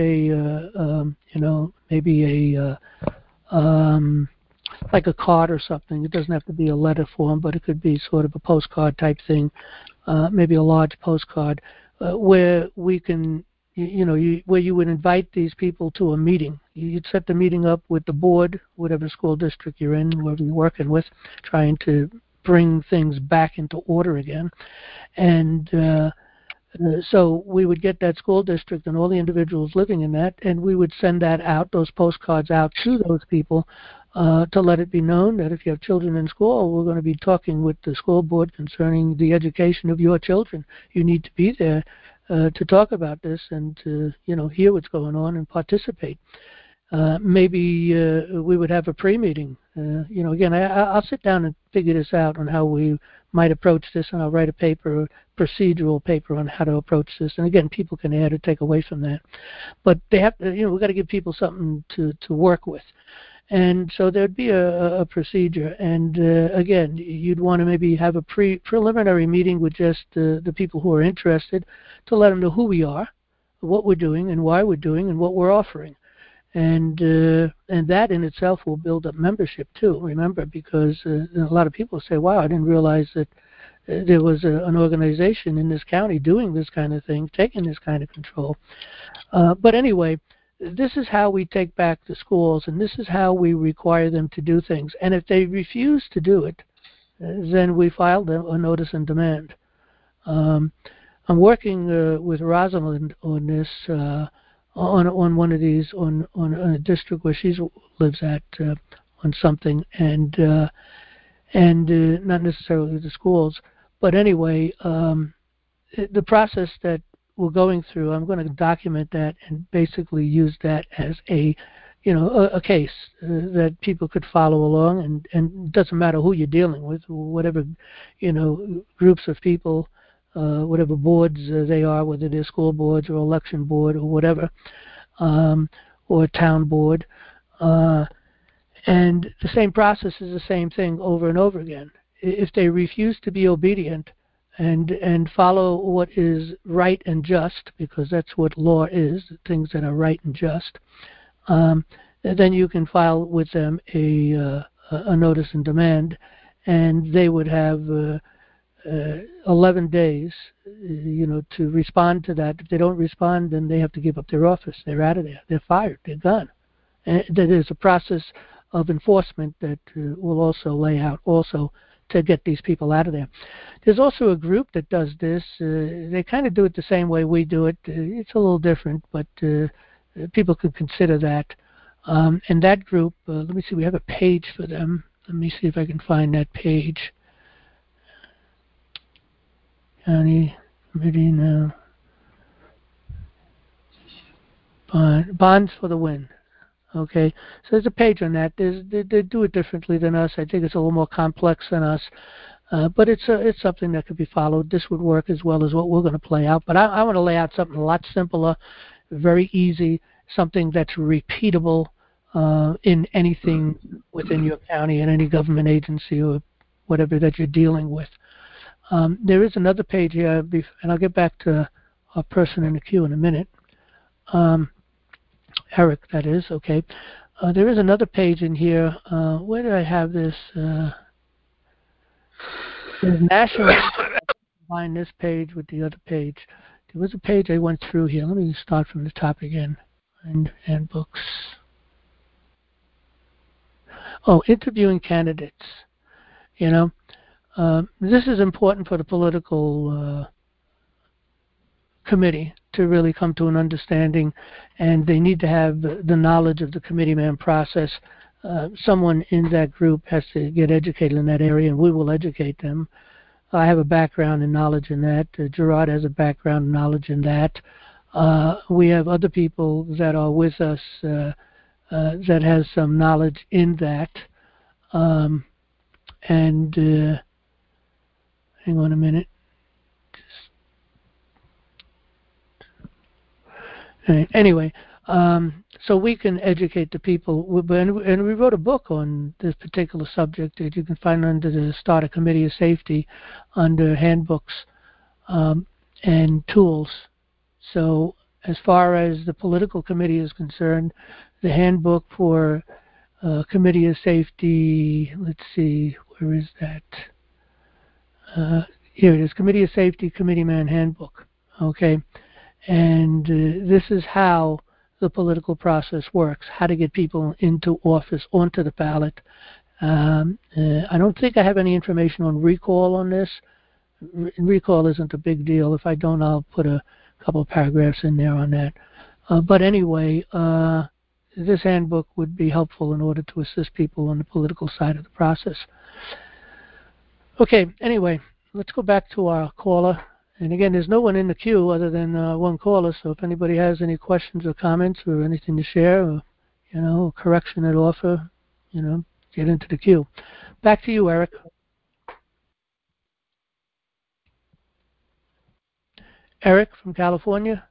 like a card or something. It doesn't have to be a letter form, but it could be sort of a postcard type thing, maybe a large postcard, where we can, where you would invite these people to a meeting. You'd set the meeting up with the board, whatever school district you're in, whoever you're working with, trying to bring things back into order again. And so we would get that school district and all the individuals living in that, and we would send that out, those postcards out to those people to let it be known that if you have children in school, we're going to be talking with the school board concerning the education of your children. You need to be there to talk about this and to hear what's going on and participate. Maybe we would have a pre-meeting. Again, I'll sit down and figure this out on how we might approach this, and I'll write a paper, procedural paper on how to approach this. And again, people can add or take away from that. But they have to, we've got to give people something to work with. And so there'd be a procedure. And again, you'd want to maybe have a preliminary meeting with just the people who are interested to let them know who we are, what we're doing, and why we're doing, and what we're offering. And that in itself will build up membership too. Remember, because a lot of people say, "Wow, I didn't realize that there was an organization in this county doing this kind of thing, taking this kind of control." But anyway, this is how we take back the schools, and this is how we require them to do things. And if they refuse to do it, then we file them a notice and demand. I'm working with Rosalind on this. On one of these, on a district where she lives at, on something, and not necessarily the schools, but anyway, the process that we're going through, I'm going to document that and basically use that as a case that people could follow along, and it doesn't matter who you're dealing with, whatever groups of people. Whatever boards they are, whether they're school boards or election board or whatever, or town board. And the same process is the same thing over and over again. If they refuse to be obedient and follow what is right and just, because that's what law is, things that are right and just, then you can file with them a notice and demand, and they would have 11 days, to respond to that. If they don't respond, then they have to give up their office. They're out of there. They're fired. They're gone. And there's a process of enforcement that will also lay out also to get these people out of there. There's also a group that does this. They kind of do it the same way we do it. It's a little different, but people could consider that. And that group, let me see, we have a page for them. Let me see if I can find that page. County Committee now. Bonds for the Win. Okay, so there's a page on that. They do it differently than us. I think it's a little more complex than us, but it's something that could be followed. This would work as well as what we're going to play out. But I want to lay out something a lot simpler, very easy, something that's repeatable in anything within your county and any government agency or whatever that you're dealing with. There is another page here, and I'll get back to our person in the queue in a minute. Eric, that is, okay. There is another page in here. Where did I have this? There's national. Combine this page with the other page. There was a page I went through here. Let me start from the top again. And books. Oh, interviewing candidates. This is important for the political committee to really come to an understanding, and they need to have the knowledge of the committee man process. Someone in that group has to get educated in that area, and we will educate them. I have a background and knowledge in that. Gerard has a background and knowledge in that. We have other people that are with us that has some knowledge in that. Hang on a minute. Anyway, so we can educate the people, and we wrote a book on this particular subject that you can find under the Starter Committee of Safety under handbooks and tools. So as far as the political committee is concerned, the handbook for Committee of Safety, let's see, where is that? Here it is, Committee of Safety, Committee Man Handbook. Okay. And this is how the political process works, how to get people into office, onto the ballot. I don't think I have any information on recall on this. Recall isn't a big deal. If I don't, I'll put a couple of paragraphs in there on that. But anyway, this handbook would be helpful in order to assist people on the political side of the process. Okay, anyway, let's go back to our caller And again, there's no one in the queue other than one caller, so if anybody has any questions or comments or anything to share or, a correction to offer, get into the queue. Back to you, Eric. Eric from California.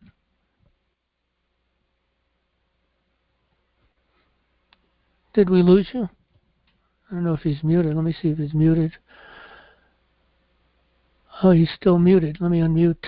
Did we lose you? I don't know if he's muted. Let me see if he's muted. Oh, he's still muted. Let me unmute.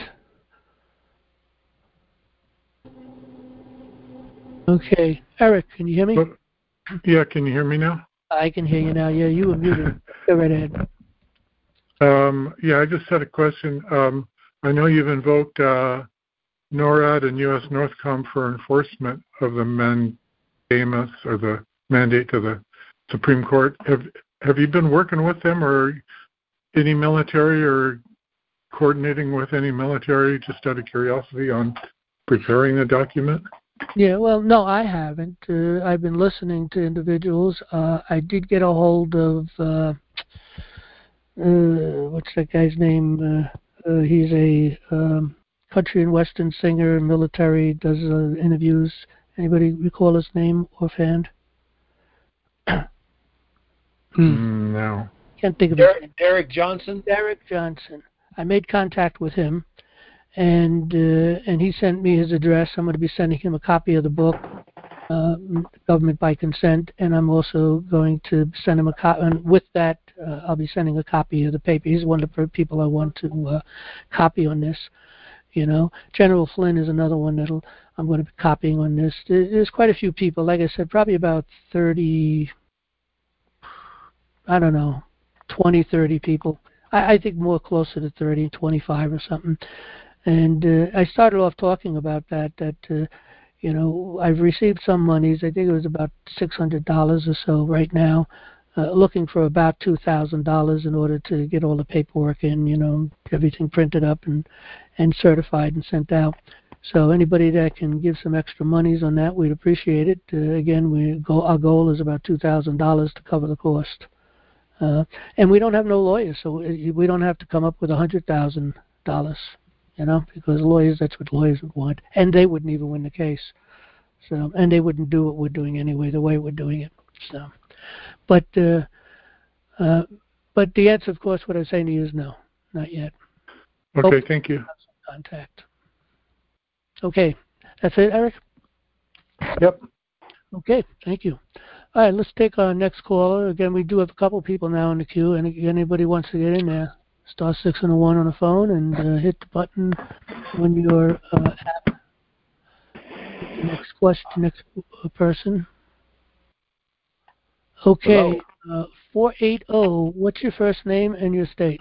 Okay. Eric, can you hear me? Yeah, can you hear me now? I can hear you now. Yeah, you were muted. Go right ahead. Yeah, I just had a question. I know you've invoked NORAD and U.S. Northcom for enforcement of the mandamus or the mandate to the Supreme Court. Have you been working with them or any military or coordinating with any military just out of curiosity on preparing the document? Yeah, well, no, I haven't. I've been listening to individuals. I did get a hold of, what's that guy's name? He's a country and western singer, military, does interviews. Anybody recall his name offhand? No. Can't think of his name. Derek Johnson? Derek Johnson. I made contact with him, and he sent me his address. I'm going to be sending him a copy of the book, Government by Consent, and I'm also going to send him a copy. And with that, I'll be sending a copy of the paper. He's one of the people I want to copy on this. General Flynn is another one I'm going to be copying on this. There's quite a few people. Like I said, probably about 30. I don't know, 20, 30 people. I think more closer to 30, 25 or something. And I started off talking about that I've received some monies. I think it was about $600 or so right now, looking for about $2,000 in order to get all the paperwork in, everything printed up and certified and sent out. So anybody that can give some extra monies on that, we'd appreciate it. Again, our goal is about $2,000 to cover the cost. And we don't have no lawyers, so we don't have to come up with $100,000, because lawyers, that's what lawyers would want. And they wouldn't even win the case. So, and they wouldn't do what we're doing anyway, the way we're doing it. So, but the answer, of course, what I'm saying to you is no, not yet. Okay, thank you. Contact. Okay, that's it, Eric? Yep. Okay, thank you. All right, let's take our next caller. Again, we do have a couple people now in the queue, and if anybody wants to get in there, star 6 and a 1 on the phone and hit the button when you're at the next question, next person. Okay, 480, what's your first name and your state?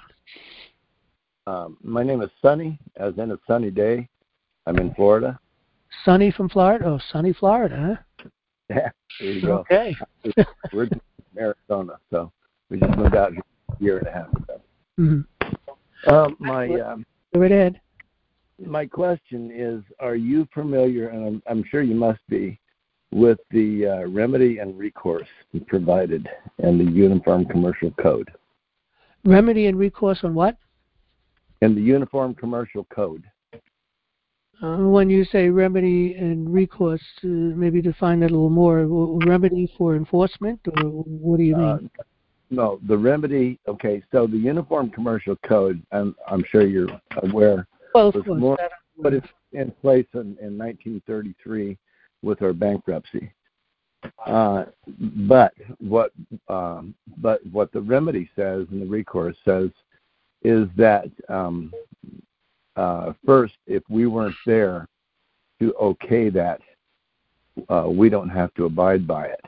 My name is Sunny, as in a sunny day. I'm in Florida. Sunny from Florida? Oh, sunny Florida, huh? Yeah, there you go. Okay. We're in Arizona, so we just moved out here a year and a half ago. Mm-hmm. Go right ahead. My question is, are you familiar, and I'm sure you must be, with the remedy and recourse provided in the Uniform Commercial Code? Remedy and recourse on what? In the Uniform Commercial Code. When you say remedy and recourse, maybe define that a little more. Remedy for enforcement, or what do you mean? No, the remedy. Okay, so the Uniform Commercial Code, I'm sure you're aware, was more put it in place in 1933 with our bankruptcy. But what the remedy says and the recourse says is that. First, if we weren't there to okay that, we don't have to abide by it.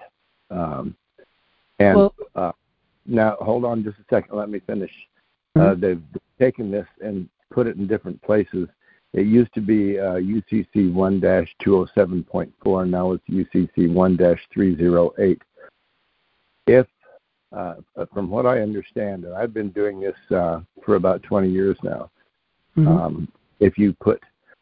Now, hold on just a second. Let me finish. They've taken this and put it in different places. It used to be UCC 1-207.4, now it's UCC 1-308. If, from what I understand, and I've been doing this for about 20 years now, if you put,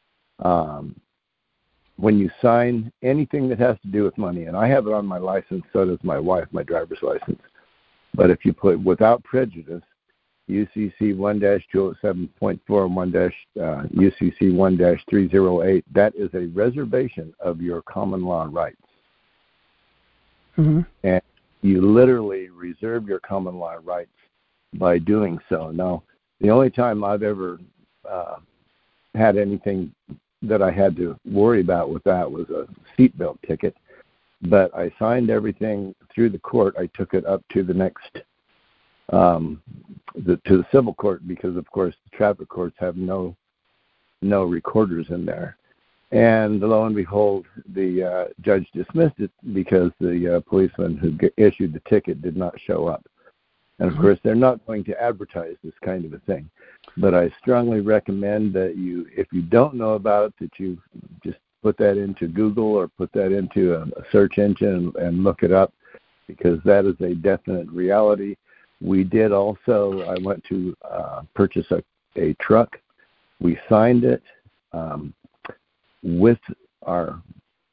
when you sign anything that has to do with money, and I have it on my license, so does my wife, my driver's license, but if you put without prejudice, UCC 1-207.4 and UCC 1-308. That is a reservation of your common law rights. Mm-hmm. And you literally reserve your common law rights by doing so. Now, the only time I've ever had anything that I had to worry about with that was a seatbelt ticket. But I signed everything through the court. I took it up to the next, to the civil court, because of course the traffic courts have no recorders in there. And lo and behold, the judge dismissed it because the policeman who issued the ticket did not show up. And of course, they're not going to advertise this kind of a thing. But I strongly recommend that you, if you don't know about it, that you just put that into Google or put that into a search engine and look it up, because that is a definite reality. We did also, I went to purchase a truck. We signed it with our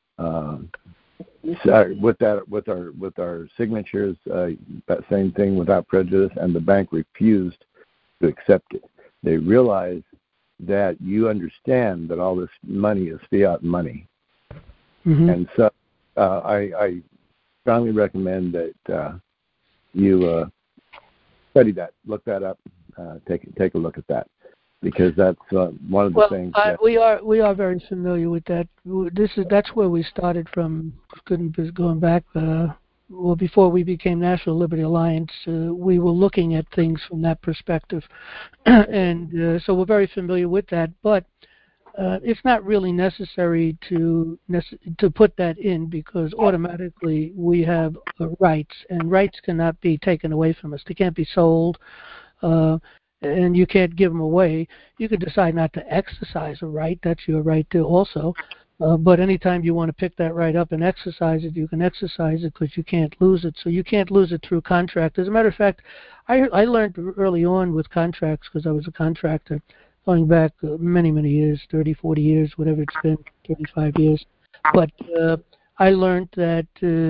with our signatures, that same thing, without prejudice, and the bank refused to accept it. They realized that you understand that all this money is fiat money. Mm-hmm. And so I strongly recommend that you study that, look that up, take a look at that, because that's one of the things. We are very familiar with that. That's where we started from. Going back. Well, before we became National Liberty Alliance, we were looking at things from that perspective, and so we're very familiar with that. But it's not really necessary to put that in, because automatically we have rights, and rights cannot be taken away from us. They can't be sold, and you can't give them away. You could decide not to exercise a right. That's your right to also. But anytime you want to pick that right up and exercise it, you can exercise it, because you can't lose it. So you can't lose it through contract. As a matter of fact, I learned early on with contracts, because I was a contractor going back many, many years, 30, 40 years, whatever it's been, 35 years. But I learned that,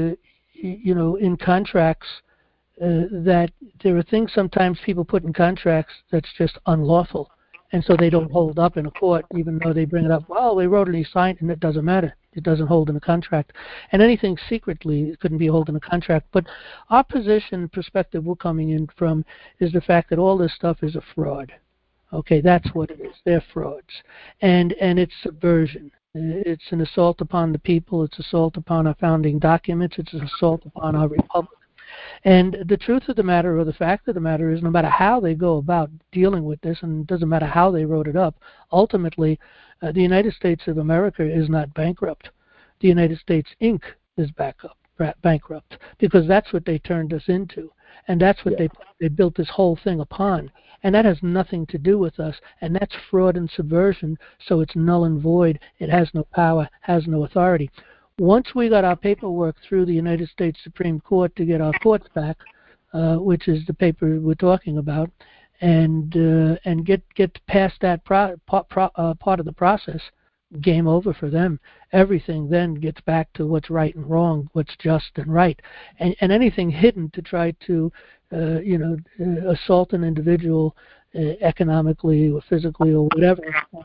in contracts, that there are things sometimes people put in contracts that's just unlawful. And so they don't hold up in a court, even though they bring it up. Well, they wrote it and he signed, and it doesn't matter. It doesn't hold in a contract. And anything secretly couldn't be held in a contract. But our position, perspective we're coming in from, is the fact that all this stuff is a fraud. Okay, that's what it is. They're frauds. And it's subversion. It's an assault upon the people. It's assault upon our founding documents. It's an assault upon our republic. And the truth of the matter, or the fact of the matter, is no matter how they go about dealing with this, and it doesn't matter how they wrote it up, ultimately the United States of America is not bankrupt. The United States, Inc. is bankrupt, because that's what they turned us into. And that's what they built this whole thing upon. And that has nothing to do with us. And that's fraud and subversion, so it's null and void. It has no power, has no authority. Once we got our paperwork through the United States Supreme Court to get our courts back, which is the paper we're talking about, and get past that part of the process, game over for them. Everything then gets back to what's right and wrong, what's just and right, and anything hidden to try to assault an individual economically or physically or whatever,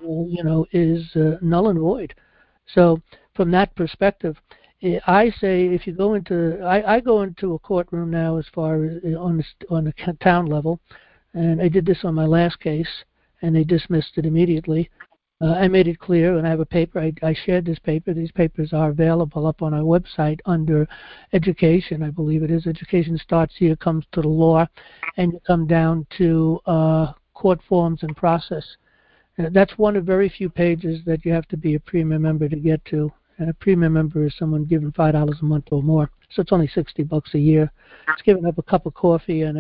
is null and void. So from that perspective, I say if you go into, I go into a courtroom now as far as on the town level, and I did this on my last case, and they dismissed it immediately. I made it clear, and I have a paper. I shared this paper. These papers are available up on our website under education. I believe it is. Education starts here, comes to the law, and you come down to court forms and process. That's one of very few pages that you have to be a premium member to get to. And a premium member is someone given $5 a month or more. So it's only $60 a year. It's giving up a cup of coffee and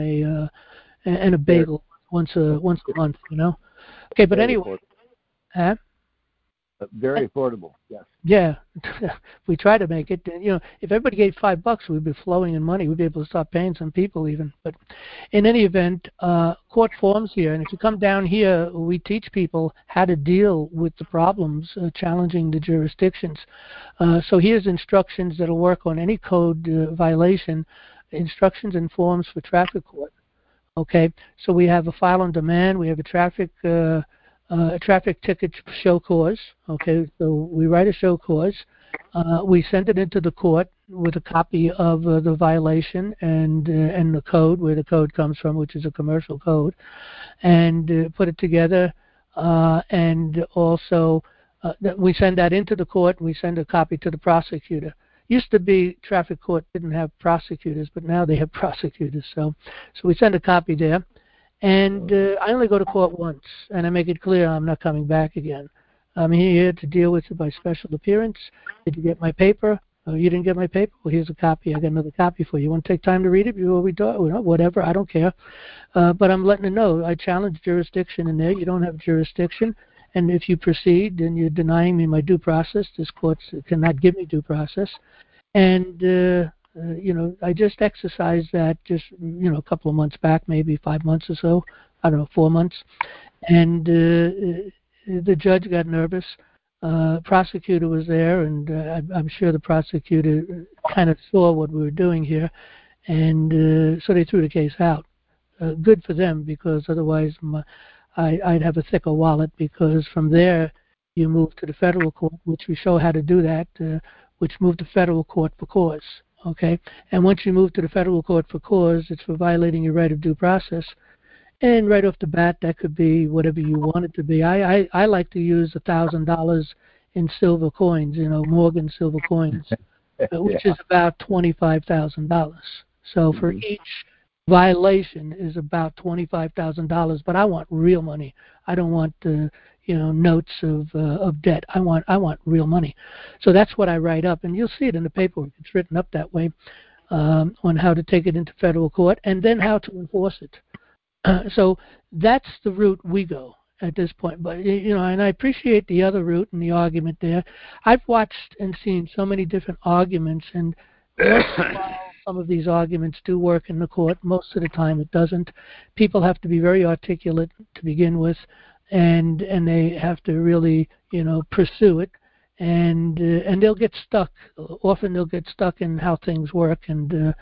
a bagel once a month, Okay, but anyway. Huh? Very affordable, yes. Yeah, we try to make it. If everybody gave $5, we'd be flowing in money. We'd be able to start paying some people even. But in any event, court forms here, and if you come down here, we teach people how to deal with the problems challenging the jurisdictions. So here's instructions that'll work on any code violation, instructions and forms for traffic court. Okay, so we have a file on demand. We have a traffic ticket show cause. Okay, so we write a show cause. We send it into the court with a copy of the violation and the code, where the code comes from, which is a commercial code, and put it together. And also, we send that into the court. And we send a copy to the prosecutor. Used to be traffic court didn't have prosecutors, but now they have prosecutors. So we send a copy there. And I only go to court once, and I make it clear I'm not coming back again. I'm here to deal with it by special appearance. Did you get my paper? Oh, you didn't get my paper? Well, here's a copy. I got another copy for you. You want to take time to read it before we talk? Well, whatever. I don't care. But I'm letting it know. I challenge jurisdiction in there. You don't have jurisdiction. And if you proceed, then you're denying me my due process. This court cannot give me due process. And I just exercised that just, a couple of months back, maybe 5 months or so. I don't know, 4 months. And the judge got nervous. Prosecutor was there, and I'm sure the prosecutor kind of saw what we were doing here. And so they threw the case out. Good for them, because otherwise I'd have a thicker wallet, because from there you move to the federal court, which we show how to do that, which moved to federal court for cause. Okay, and once you move to the federal court for cause, it's for violating your right of due process. And right off the bat, that could be whatever you want it to be. I like to use $1,000 in silver coins, Morgan silver coins, which is about $25,000. So for each violation is about $25,000. But I want real money. I don't want notes of debt. I want real money. So that's what I write up, and you'll see it in the paperwork. It's written up that way on how to take it into federal court and then how to enforce it. So that's the route we go at this point. But and I appreciate the other route and the argument there. I've watched and seen so many different arguments, and once in a while, some of these arguments do work in the court. Most of the time, it doesn't. People have to be very articulate to begin with, and they have to really pursue it, and they'll get stuck. Often they'll get stuck in how things work, and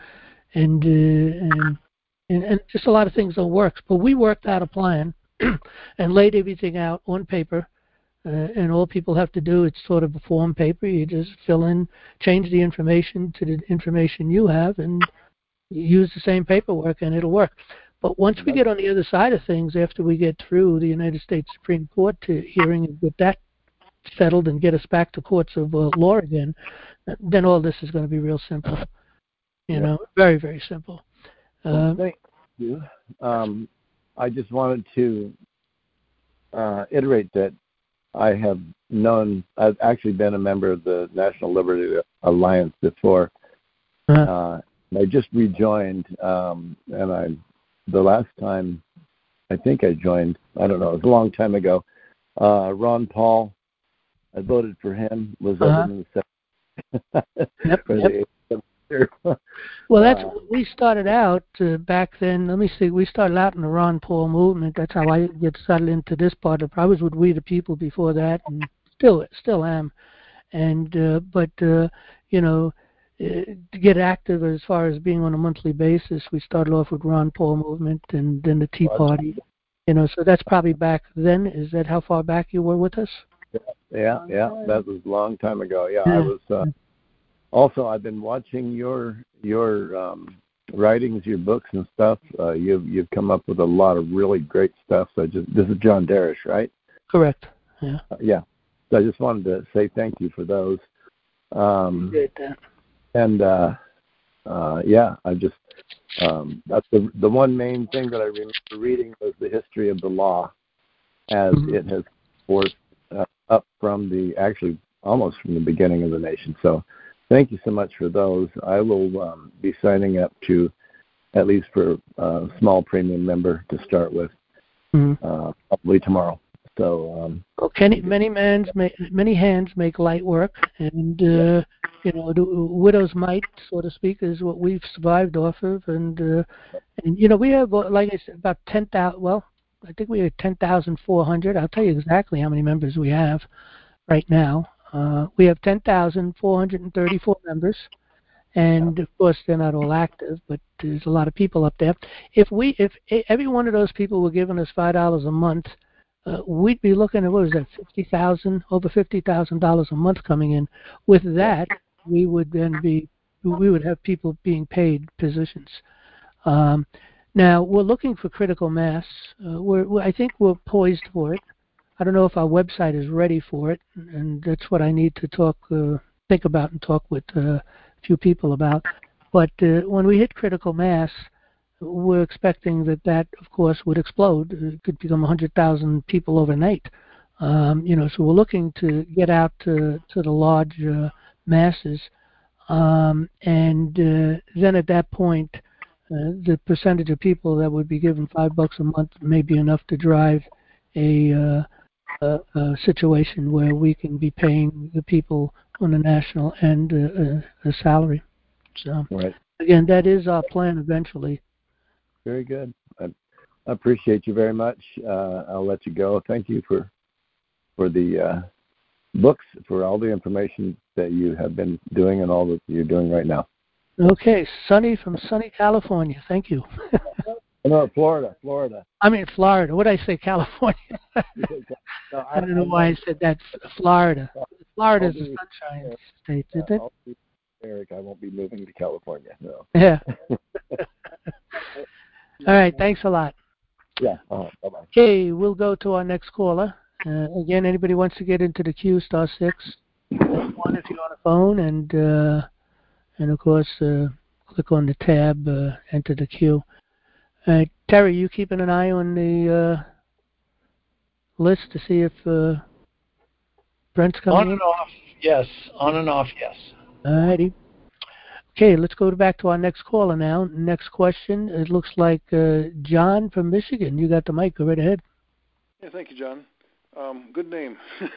just a lot of things don't work. But we worked out a plan and laid everything out on paper, and all people have to do, it's sort of a form paper. You just fill in, change the information to the information you have, and use the same paperwork, and it'll work. But once we get on the other side of things, after we get through the United States Supreme Court hearing and get that settled and get us back to courts of law again, then all this is going to be real simple. Very, very simple. Thank you. I just wanted to iterate that I've actually been a member of the National Liberty Alliance before. I just rejoined, and the last time I think I joined, I don't know, it was a long time ago. Ron Paul, I voted for him, was up in the Senate. Well, that's we started out back then. Let me see. We started out in the Ron Paul movement. That's how I get settled into this part of. I was with We the People before that, and still am. And to get active as far as being on a monthly basis, we started off with Ron Paul movement, and then the Tea Party. So that's probably back then. Is that how far back you were with us? Yeah. That was a long time ago. Yeah. I was. Also, I've been watching your writings, your books and stuff. You've come up with a lot of really great stuff. So this is John Darish, right? Correct. Yeah. Yeah. So I just wanted to say thank you for those. Appreciate that. And I just that's the one main thing that I remember reading was the history of the law, as it has forced up from almost from the beginning of the nation. So. Thank you so much for those. I will be signing up to, at least for a small premium member to start with, probably tomorrow. So, many hands make light work, and the widow's mite, so to speak, is what we've survived off of, and we have, like I said, about 10,000. Well, I think we have 10,400. I'll tell you exactly how many members we have right now. We have 10,434 members, And of course, they're not all active, but there's a lot of people up there. If every one of those people were giving us $5 a month, we'd be looking at, what was that, over $50,000 a month coming in. With that, we would have people being paid positions. Now we're looking for critical mass. I think we're poised for it. I don't know if our website is ready for it, and that's what I need to think about and talk with a few people about. But when we hit critical mass, we're expecting that of course would explode. It could become 100,000 people overnight. So we're looking to get out to the large masses, and then at that point, the percentage of people that would be given $5 a month may be enough to drive a situation where we can be paying the people on a national and a salary. So right. Again, that is our plan eventually. Very good. I appreciate you very much. I'll let you go. Thank you for the books, for all the information that you have been doing and all that you're doing right now. Okay, Sunny from sunny California. Thank you. No, Florida. I mean Florida. What did I say, California? No, I don't know why I said that. Florida. Florida's a sunshine state, isn't it? Eric, I won't be moving to California. No. Yeah. All right. Thanks a lot. Yeah. Bye-bye. Okay, we'll go to our next caller. Again, anybody wants to get into the queue, *6. 1 if you're on the phone, and of course, click on the tab, enter the queue. Terry, you keeping an eye on the list to see if Brent's coming on and off, yes. On and off, yes. All righty. Okay, let's go back to our next caller now. Next question. It looks like John from Michigan. You got the mic. Go right ahead. Yeah, thank you, John. Good name.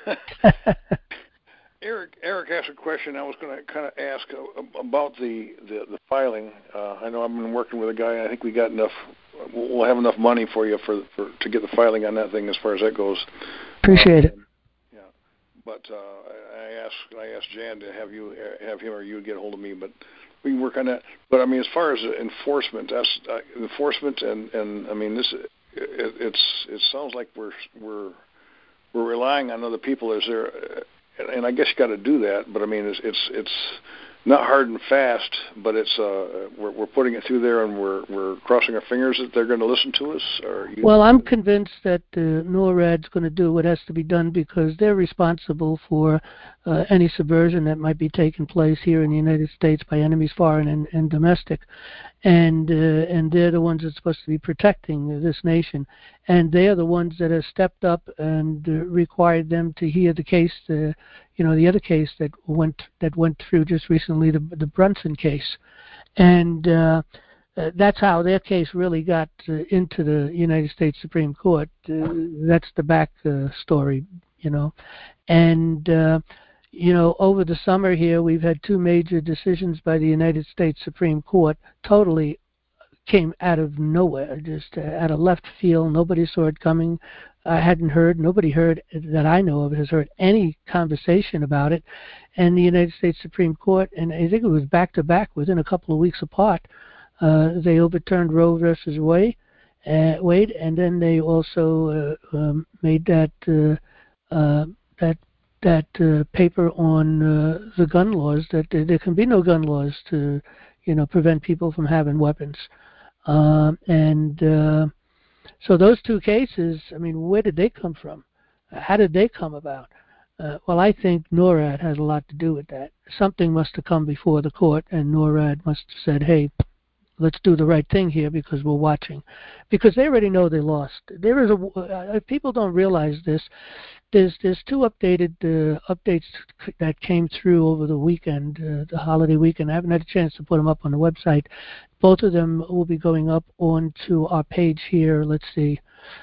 Eric asked a question I was going to kind of ask about the filing. I know I've been working with a guy. I think we got enough. We'll have enough money for you to get the filing on that thing as far as that goes. Appreciate it. Yeah, but I asked Jan to have him or you get a hold of me, but we can work on that. But I mean, as far as enforcement, and I mean this. It sounds like we're relying on other people. Is there? And I guess you got to do that, but I mean, it's not hard and fast, but it's we're putting it through there, and we're crossing our fingers that they're going to listen to us. Well, I'm convinced that NORAD's going to do what has to be done because they're responsible for any subversion that might be taking place here in the United States by enemies foreign and domestic, and they're the ones that's supposed to be protecting this nation, and they're the ones that have stepped up and required them to hear the case, the other case that went through just recently, the Brunson case, and that's how their case really got into the United States Supreme Court. That's the back story, and over the summer here, we've had two major decisions by the United States Supreme Court, totally came out of nowhere, just out of left field. Nobody saw it coming. Nobody heard that I know of has heard any conversation about it. And the United States Supreme Court, and I think it was back to back within a couple of weeks apart, they overturned Roe versus Wade, and then they also made that paper on the gun laws, that there can be no gun laws to prevent people from having weapons, so those two cases, I mean, where did they come from? How did they come about? Well, I think NORAD has a lot to do with that. Something must have come before the court, and NORAD must have said, hey, let's do the right thing here because we're watching. Because they already know they lost. There is people don't realize this. There's two updated updates that came through over the weekend, the holiday weekend. I haven't had a chance to put them up on the website. Both of them will be going up onto our page here. Let's see.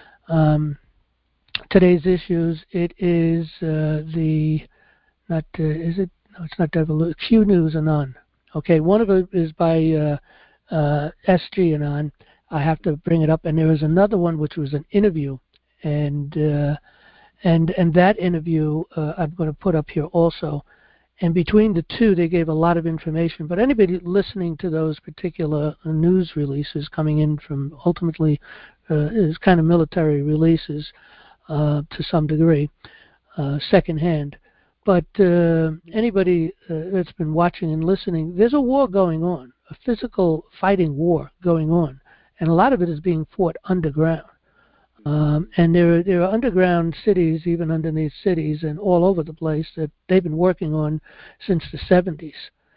Today's issues. It is is it? No, it's not Q News Anon. Okay, one of them is by SG Anon. I have to bring it up, and there was another one which was an interview, and that interview I'm going to put up here also, And between the two, they gave a lot of information. But anybody listening to those particular news releases coming in from ultimately is kind of military releases to some degree, secondhand. But anybody that's been watching and listening, there's a war going on, a physical fighting war going on. And a lot of it is being fought underground. And there are underground cities, even underneath cities, and all over the place that they've been working on since the 70s.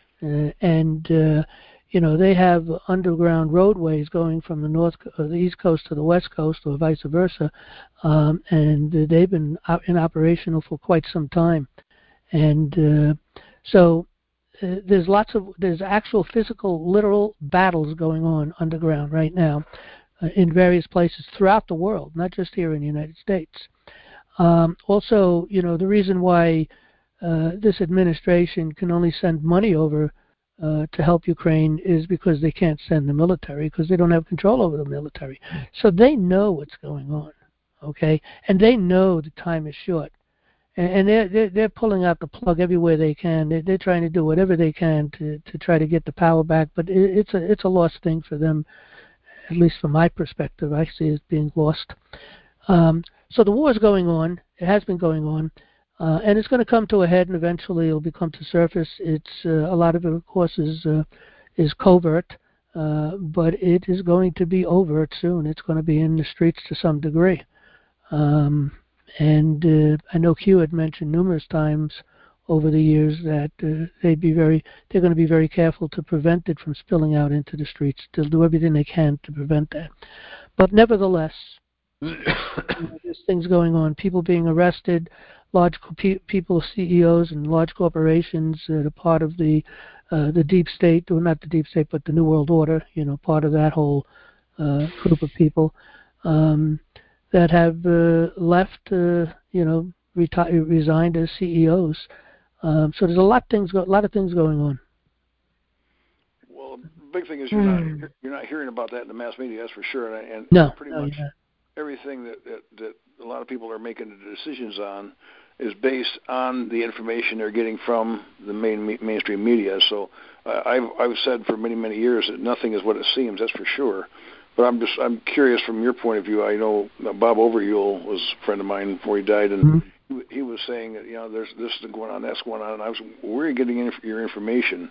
They have underground roadways going from the East Coast to the West Coast, or vice versa, and they've been operational for quite some time. And so there's actual physical, literal battles going on underground right now. In various places throughout the world, not just here in the United States. Also, the reason why this administration can only send money over to help Ukraine is because they can't send the military, because they don't have control over the military. So they know what's going on, okay? And they know the time is short. And they're pulling out the plug everywhere they can. They're trying to do whatever they can to try to get the power back, but it's a lost thing for them. At least from my perspective, I see it being lost. So the war is going on. It has been going on. And it's going to come to a head, and eventually it'll become to surface. It's a lot of it, of course, is covert, but it is going to be overt soon. It's going to be in the streets to some degree. And I know Q had mentioned numerous times over the years that they're going to be very careful to prevent it from spilling out into the streets. They'll do everything they can to prevent that. But nevertheless, there's things going on. People being arrested, large people, CEOs and large corporations that are part of the deep state, or not the deep state, but the New World Order, part of that whole group of people that have left, resigned as CEOs. So there's a lot of things going on. Well, the big thing is you're not hearing about that in the mass media, that's for sure. And pretty much everything that a lot of people are making the decisions on is based on the information they're getting from the mainstream media. So I've said for many years that nothing is what it seems. That's for sure. But I'm curious from your point of view. I know Bob Overyule was a friend of mine before he died, and he was saying that there's this going on, that's going on, and I was, where are you getting your information?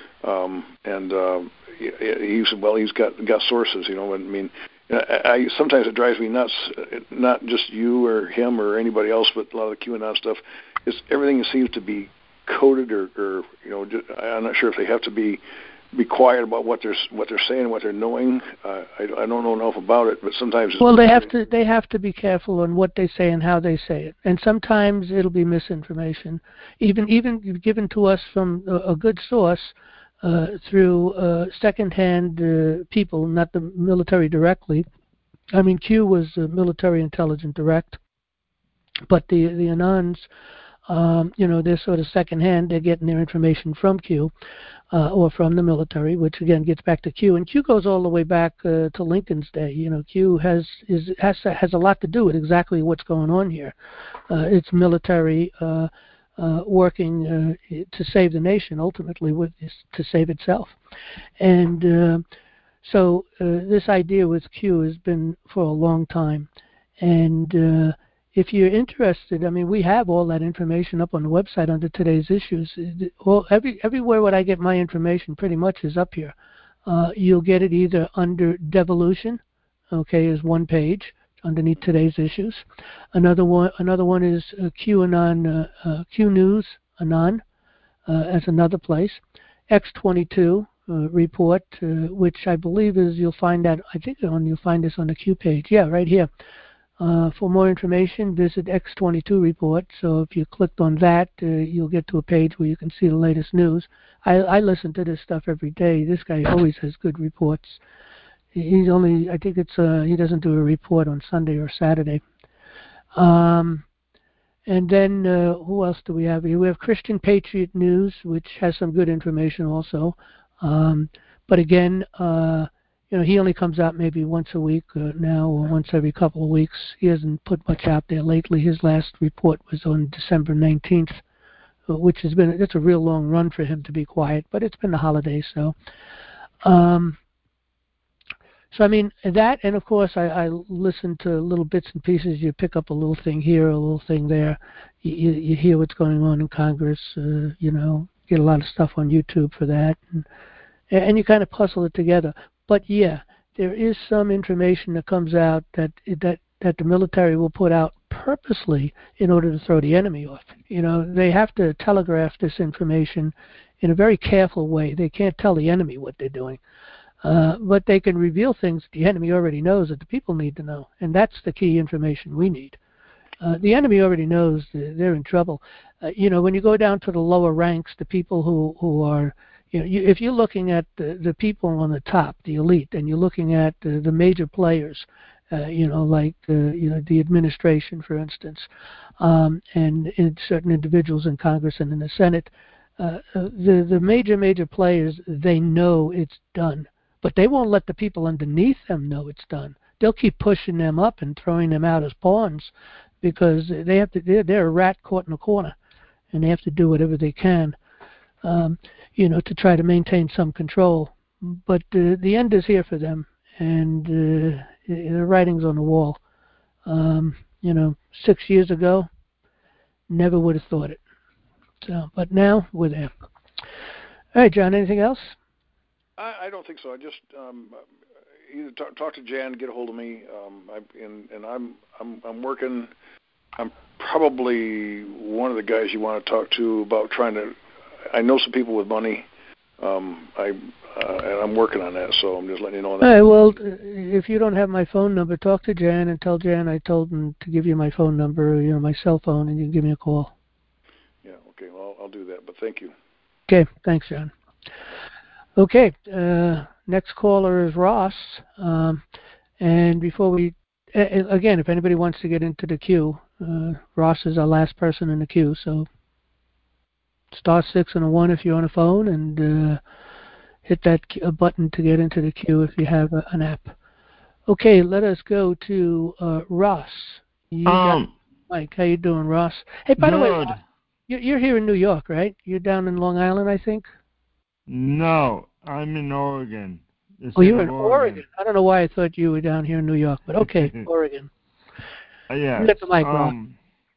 He said, well, he's got sources. Sometimes it drives me nuts. Not just you or him or anybody else, but a lot of the QAnon stuff. Everything seems to be coded, or I'm not sure if they have to be quiet about what they're saying, what they're knowing. I don't know enough about it, but sometimes they have to be careful on what they say and how they say it, and sometimes it'll be misinformation, even given to us from a good source through secondhand people, not the military directly. I mean, Q was military intelligence direct, but the Anons, they're sort of secondhand. They're getting their information from Q. Or from the military, which again gets back to Q, and Q goes all the way back to Lincoln's day. Q has a lot to do with exactly what's going on here. It's military working to save the nation, ultimately, to save itself. And so this idea with Q has been for a long time, and if you're interested, we have all that information up on the website under today's issues. Everywhere where I get my information pretty much is up here. You'll get it either under Devolution, is one page underneath today's issues. Another one is QAnon, Q News Anon, as another place. X22 report, which I believe is you'll find this on the Q page. Yeah, right here. For more information, visit X22 report. So if you clicked on that, you'll get to a page where you can see the latest news. I listen to this stuff every day. This guy always has good reports. He doesn't do a report on Sunday or Saturday. And then who else do we have here? We have Christian Patriot News, which has some good information also. But again, he only comes out maybe once a week now, or once every couple of weeks. He hasn't put much out there lately. His last report was on December 19th which has been, it's a real long run for him to be quiet, but it's been the holidays, so. So, I mean, that, and of course, I listen to little bits and pieces. You pick up a little thing here, a little thing there. You hear what's going on in Congress, you know, get a lot of stuff on YouTube for that. And you kind of puzzle it together. But, yeah, there is some information that comes out that the military will put out purposely in order to throw the enemy off. You know, they have to telegraph this information in a very careful way. They can't tell the enemy what they're doing. But they can reveal things the enemy already knows that the people need to know, and that's the key information we need. The enemy already knows they're in trouble. You know, when you go down to the lower ranks, the people who are, you know, if you're looking at the people on the top, the elite, and you're looking at the major players, you know, like you know, the administration, for instance, and in certain individuals in Congress and in the Senate, the major players, they know it's done. But they won't let the people underneath them know it's done. They'll keep pushing them up and throwing them out as pawns because they have to. They're a rat caught in a corner, and they have to do whatever they can, you know, to try to maintain some control. But the end is here for them, and the writing's on the wall. You know, 6 years ago, never would have thought it. So, but now we're there. All right, John. Anything else? I don't think so. I just either talk to Jan, get a hold of me, I'm working. I'm probably one of the guys you want to talk to about trying to. I know some people with money, and I'm working on that. So I'm just letting you know that. All right. Well, if you don't have my phone number, talk to Jan and tell Jan I told him to give you my phone number, you know, my cell phone, and you can give me a call. Yeah. Okay. Well, I'll do that. But thank you. Okay. Thanks, John. Okay, next caller is Ross. And before we, again, if anybody wants to get into the queue, Ross is our last person in the queue. So *6 and a 1 if you're on a phone, and hit that button to get into the queue if you have an app. Okay, let us go to Ross. Mike, how you doing, Ross? Hey, by the way, Ross, you're here in New York, right? You're down in Long Island, I think? No, I'm in Oregon. Oh, you're in Oregon. I don't know why I thought you were down here in New York, but okay, Oregon. Yeah. You got the mic, Ron.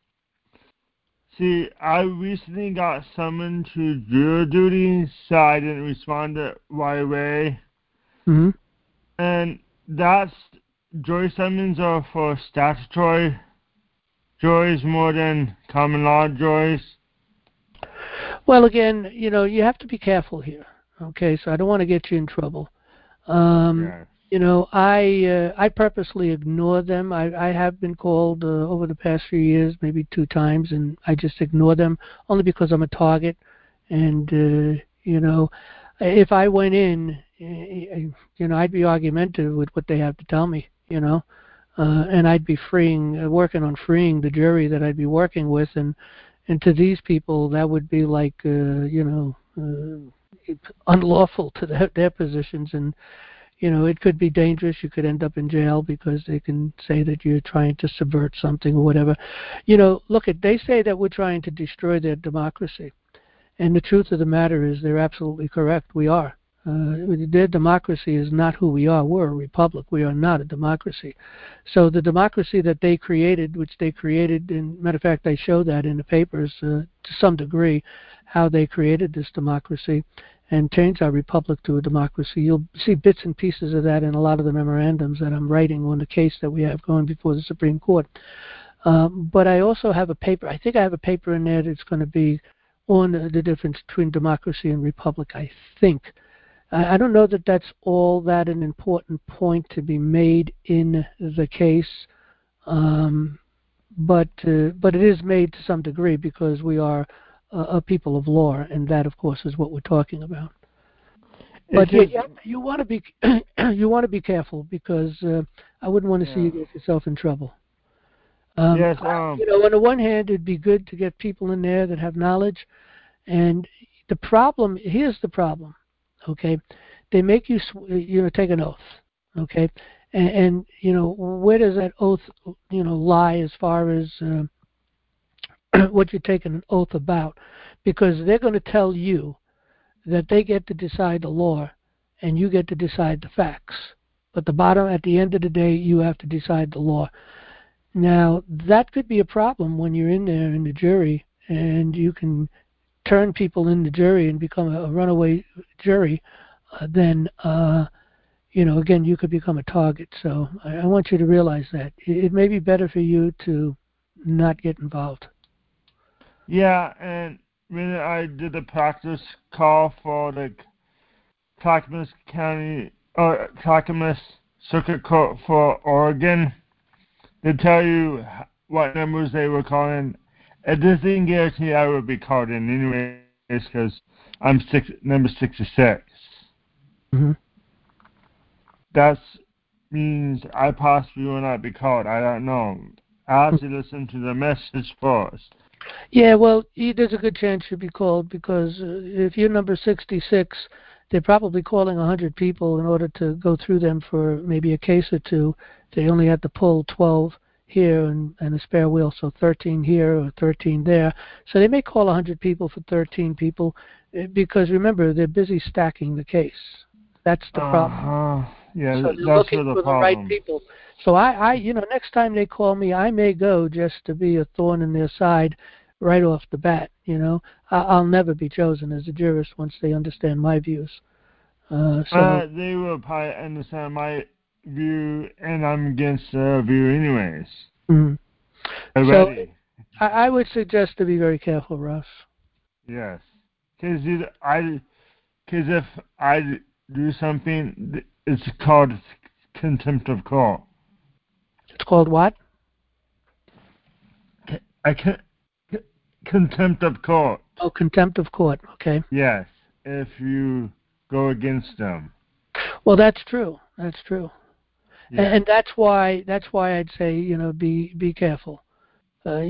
See, I recently got summoned to jury duty, so I didn't respond right away. Mm-hmm. And that's jury summons are for statutory juries more than common law juries. Well, again, you know, you have to be careful here. Okay, so I don't want to get you in trouble. Yes. You know, I purposely ignore them. I have been called over the past few years, maybe 2 times, and I just ignore them only because I'm a target. And you know, if I went in, you know, I'd be argumentative with what they have to tell me. You know, and I'd be working on freeing the jury that I'd be working with, and to these people, that would be like, you know, unlawful to their positions, and you know, it could be dangerous. You could end up in jail because they can say that you're trying to subvert something or whatever. You know, they say that we're trying to destroy their democracy, and the truth of the matter is they're absolutely correct. We are. Their democracy is not who we are. We're a republic. We are not a democracy. So the democracy that they created, which they created, and matter of fact, I show that in the papers to some degree, how they created this democracy and changed our republic to a democracy. You'll see bits and pieces of that in a lot of the memorandums that I'm writing on the case that we have going before the Supreme Court. But I also have a paper. I think I have a paper in there that's going to be on the difference between democracy and republic, I think. I don't know that that's all that an important point to be made in the case, but it is made to some degree because we are a people of law, and that, of course, is what we're talking about. But you want to be you want to be careful because I wouldn't want to see you get yourself in trouble. Yes. You know, on the one hand, it'd be good to get people in there that have knowledge, and here's the problem. Okay, they make you take an oath. Okay, and you know, where does that oath lie as far as what you're taking an oath about? because they're going to tell you that they get to decide the law and you get to decide the facts. But at the end of the day, you have to decide the law. Now, that could be a problem when you're in there in the jury, and you can turn people in the jury and become a runaway jury. Then, again, you could become a target. So I want you to realize that. It may be better for you to not get involved. Yeah, and when I did the practice call for the Clackamas County, or Clackamas Circuit Court for Oregon, they tell you what numbers they were calling. It doesn't guarantee I would be called in anyways, because I'm number 66. Mm-hmm. That means I possibly will not be called. I don't know. I have to listen to the message first. Yeah, well, there's a good chance you'll be called, because if you're number 66, they're probably calling 100 people in order to go through them for maybe a case or two. They only had to pull 12 here and a spare wheel, so 13 here or 13 there. So they may call 100 people for 13 people, because remember, they're busy stacking the case. That's the problem. Yeah, so they're that's looking the for problem. The right people. So I next time they call me, I may go just to be a thorn in their side right off the bat. I'll never be chosen as a jurist once they understand my views. They will probably understand my view, and I'm against their view anyways. Mm-hmm. Already. So I would suggest to be very careful, Russ. Yes, because if I do something, it's called contempt of court. It's called what? Contempt of court. Oh, contempt of court. Okay. Yes, if you go against them. Well, that's true. That's true. Yeah. And that's why I'd say be careful. I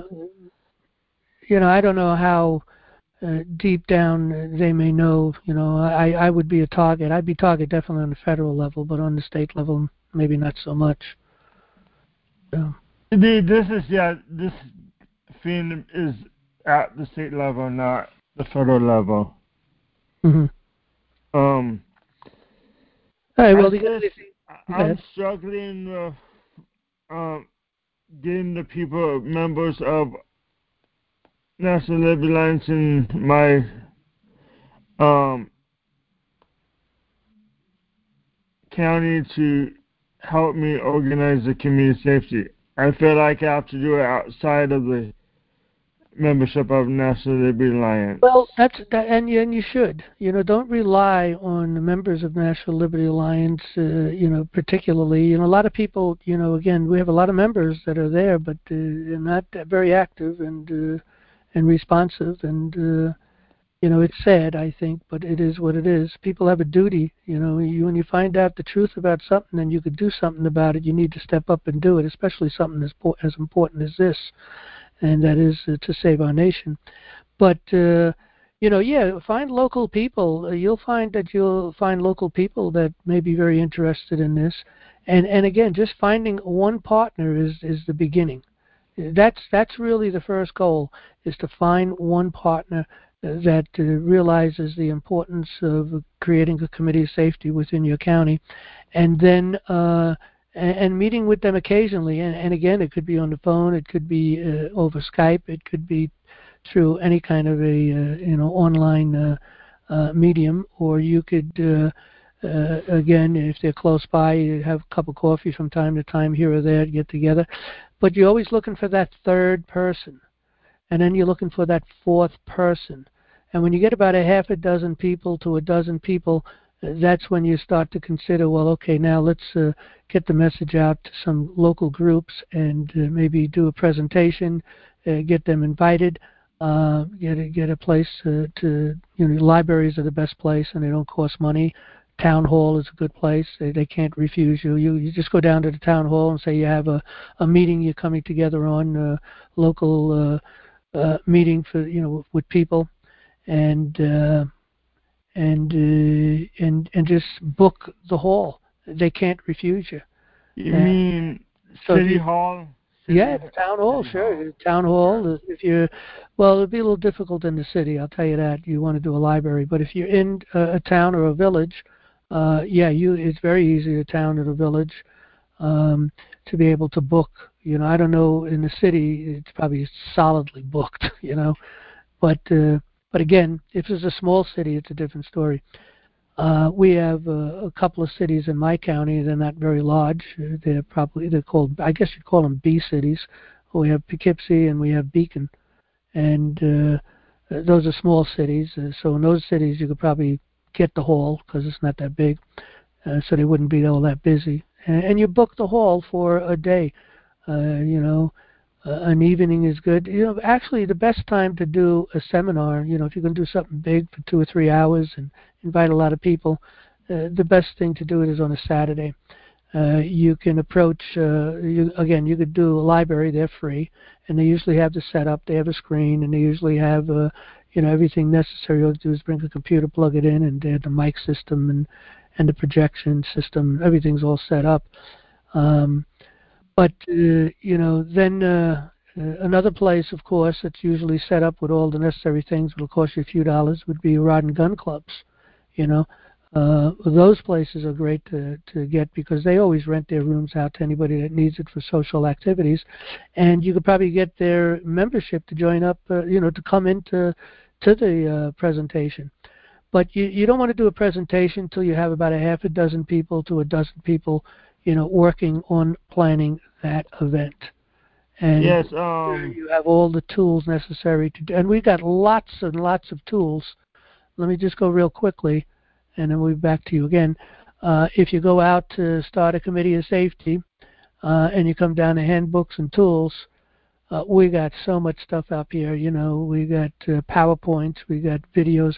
don't know how deep down they may know. I would be a target. I'd be target definitely on the federal level, but on the state level, maybe not so much. So. This thing is at the state level, not the federal level. Mm-hmm. All right, well, I'm struggling with getting the members of National Liberty Alliance in my county to help me organize the community safety. I feel like I have to do it outside of the membership of National Liberty Alliance. Well, and you should. Don't rely on the members of National Liberty Alliance. Particularly. A lot of people. Again, we have a lot of members that are there, but they're not very active and responsive. And it's sad, I think, but it is what it is. People have a duty. When you find out the truth about something and you could do something about it, you need to step up and do it. Especially something as important as this. And that is to save our nation. But, find local people. You'll find local people that may be very interested in this. And again, just finding one partner is the beginning. That's really the first goal, is to find one partner that realizes the importance of creating a committee of safety within your county. And then and meeting with them occasionally, and again, it could be on the phone, it could be over Skype, it could be through any kind of a online medium, or you could again, if they're close by, you have a cup of coffee from time to time here or there to get together. But you're always looking for that third person, and then you're looking for that fourth person. And when you get about a half a dozen people to a dozen people, that's when you start to consider, well, okay, now let's get the message out to some local groups and maybe do a presentation, get them invited, get a place to libraries are the best place and they don't cost money. Town hall is a good place. They can't refuse you. You just go down to the town hall and say you have a meeting you're coming together on, local meeting for with people, and just book the hall. They can't refuse you. You mean City Hall? Yeah, the town hall, sure. Town hall. If you're Well, it'd be a little difficult in the city, I'll tell you that. You want to do a library. But if you're in a town or a village, it's very easy, a town or a village, to be able to book. I don't know, in the city, it's probably solidly booked, But again, if it's a small city, it's a different story. We have a couple of cities in my county. They're not very large. They're called, I guess you'd call them B cities. We have Poughkeepsie and we have Beacon. And those are small cities. So in those cities, you could probably get the hall because it's not that big. So they wouldn't be all that busy. And you book the hall for a day. An evening is good. Actually, the best time to do a seminar, if you're going to do something big for 2 or 3 hours and invite a lot of people, the best thing to do it is on a Saturday. You can approach, you could do a library, they're free, and they usually have the setup, they have a screen, and they usually have, everything necessary. All you do is bring a computer, plug it in, and they have the mic system and the projection system, everything's all set up. But then another place, of course, that's usually set up with all the necessary things, it'll cost you a few dollars, would be rod and gun clubs. Those places are great to get because they always rent their rooms out to anybody that needs it for social activities, and you could probably get their membership to join up, to come into the presentation. But you don't want to do a presentation until you have about a half a dozen people to a dozen people, working on planning that event. And yes, you have all the tools necessary to do. And we've got lots and lots of tools. Let me just go real quickly, and then we'll be back to you again. If you go out to start a committee of safety, and you come down to handbooks and tools, we got so much stuff up here. We got PowerPoints, we got videos,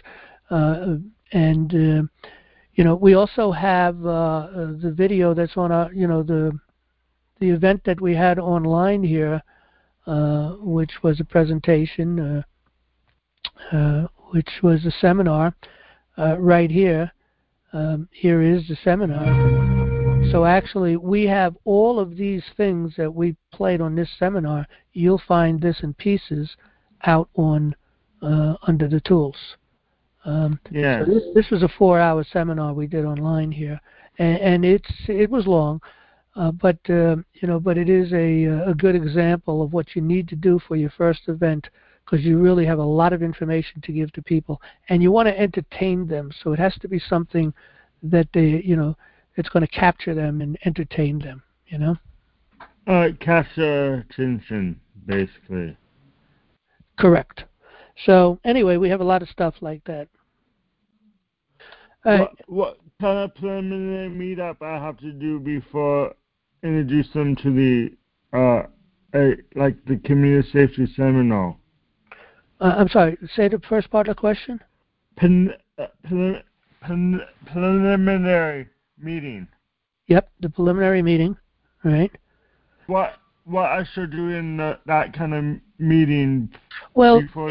and we also have the video that's on our, the event that we had online here, which was a presentation, which was a seminar, right here. Here is the seminar. So actually, we have all of these things that we played on this seminar. You'll find this in pieces out on under the tools. So this was a 4-hour seminar we did online here, and it was long, but it is a good example of what you need to do for your first event, because you really have a lot of information to give to people, and you want to entertain them. So it has to be something that they, it's going to capture them and entertain them. Capture attention, basically. Correct. So anyway, we have a lot of stuff like that. What kind of preliminary meetup I have to do before introduce them to the the community safety seminar? I'm sorry. Say the first part of the question. Preliminary meeting. Yep, the preliminary meeting, right? What I should do in that kind of meeting? Well, before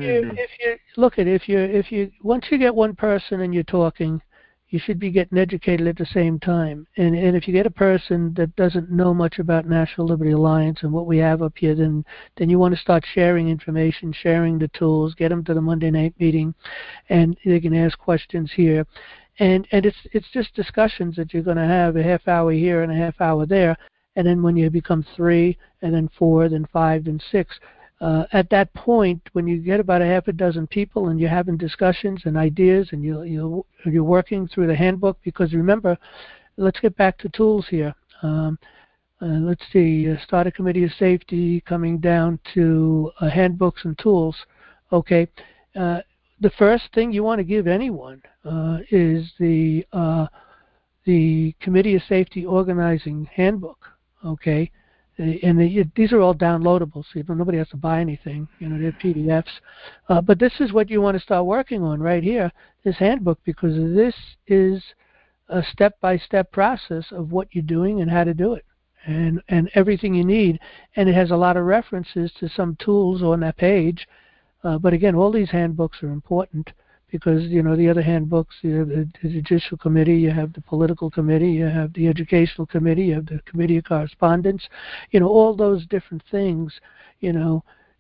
if you once you get one person and you're talking, you should be getting educated at the same time. And if you get a person that doesn't know much about National Liberty Alliance and what we have up here, then you want to start sharing information, sharing the tools, get them to the Monday night meeting, and they can ask questions here. And it's just discussions that you're going to have, a half hour here and a half hour there. And then when you become 3, and then 4, then 5, then 6, at that point, when you get about a half a dozen people and you're having discussions and ideas, and you're working through the handbook, because remember, let's get back to tools here. Let's see, start a committee of safety, coming down to handbooks and tools. Okay, the first thing you want to give anyone is the committee of safety organizing handbook. Okay. And these are all downloadable, so nobody has to buy anything. They're PDFs. But this is what you want to start working on right here, this handbook, because this is a step-by-step process of what you're doing and how to do it, and everything you need. And it has a lot of references to some tools on that page. But again, all these handbooks are important, because the other handbooks, you have the Judicial Committee, you have the Political Committee, you have the Educational Committee, you have the Committee of Correspondence, all those different things,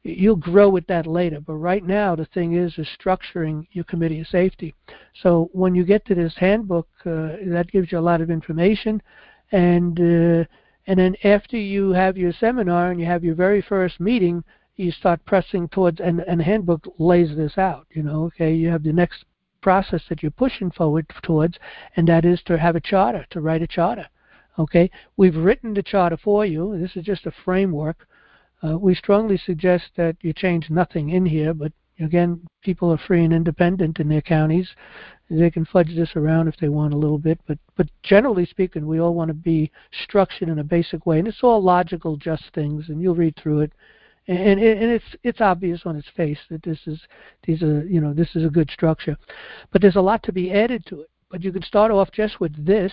you'll grow with that later. But right now, the thing is structuring your committee of safety. So when you get to this handbook, that gives you a lot of information, and then after you have your seminar and you have your very first meeting, you start pressing towards, and the handbook lays this out. Okay, you have the next process that you're pushing forward towards, and that is to have a charter, to write a charter. Okay, we've written the charter for you. This is just a framework. We strongly suggest that you change nothing in here, but again, people are free and independent in their counties. They can fudge this around if they want a little bit, but generally speaking, we all want to be structured in a basic way, and it's all logical, just things, and you'll read through it, and it's obvious on its face that this is a good structure, but there's a lot to be added to it. But you can start off just with this.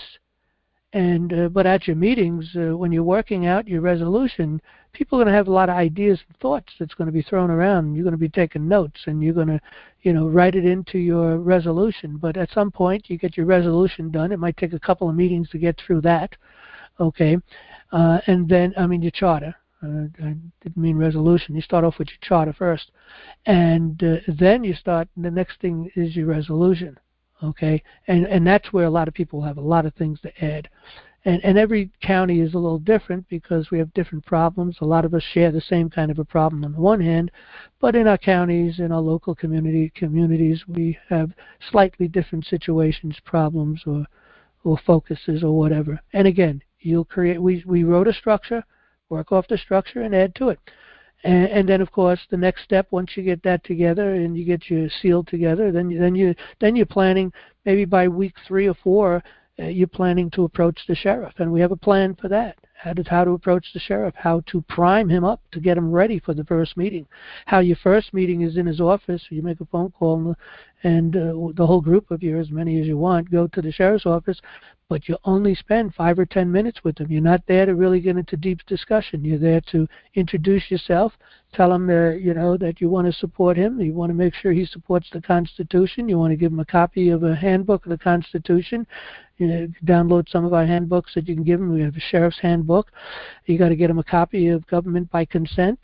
But at your meetings, when you're working out your resolution, people are going to have a lot of ideas and thoughts that's going to be thrown around. You're going to be taking notes, and you're going to, write it into your resolution. But at some point, you get your resolution done. It might take a couple of meetings to get through that, okay? And then, your charter. I didn't mean resolution. You start off with your charter first, and then the next thing is your resolution. Okay, and that's where a lot of people have a lot of things to add, and every county is a little different because we have different problems. A lot of us share the same kind of a problem on the one hand, but in our counties, in our local communities, we have slightly different situations, problems, or focuses, or whatever. And again, you'll create. We wrote a structure, work off the structure, and add to it. And then, of course, the next step, once you get that together and you get your seal together, then you're planning, maybe by week 3 or 4, you're planning to approach the sheriff, and we have a plan for that. How to approach the sheriff, how to prime him up to get him ready for the first meeting. How your first meeting is in his office, you make a phone call, and the whole group of you, as many as you want, go to the sheriff's office, but you only spend 5 or 10 minutes with him. You're not there to really get into deep discussion. You're there to introduce yourself, tell him that you want to support him. You want to make sure he supports the Constitution. You want to give him a copy of a handbook of the Constitution. Download some of our handbooks that you can give him. We have a sheriff's handbook. You got to get him a copy of Government by Consent,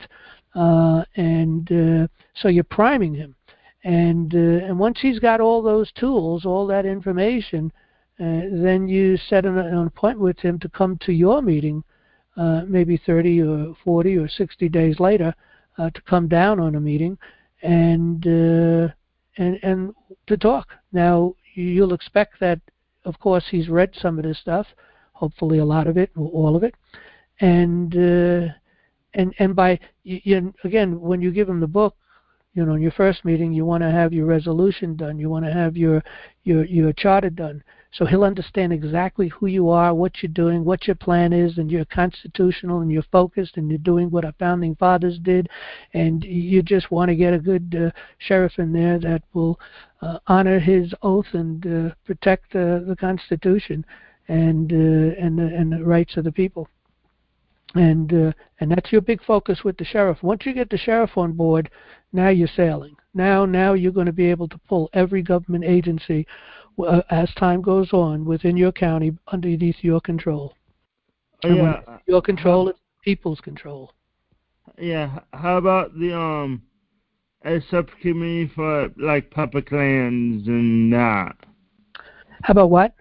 and so you're priming him. And once he's got all those tools, all that information, then you set an appointment with him to come to your meeting, maybe 30 or 40 or 60 days later, to come down on a meeting and to talk. Now, you'll expect that, of course, he's read some of this stuff, hopefully a lot of it, or all of it, and by again, when you give him the book, in your first meeting, you want to have your resolution done. You want to have your charter done. So he'll understand exactly who you are, what you're doing, what your plan is, and you're constitutional, and you're focused, and you're doing what our founding fathers did, and you just want to get a good sheriff in there that will honor his oath and protect the Constitution and the rights of the people. And that's your big focus with the sheriff. Once you get the sheriff on board, now you're sailing. Now you're going to be able to pull every government agency as time goes on within your county underneath your control. Your control is people's control. Yeah. How about the a subcommittee for like public lands and that? How about what?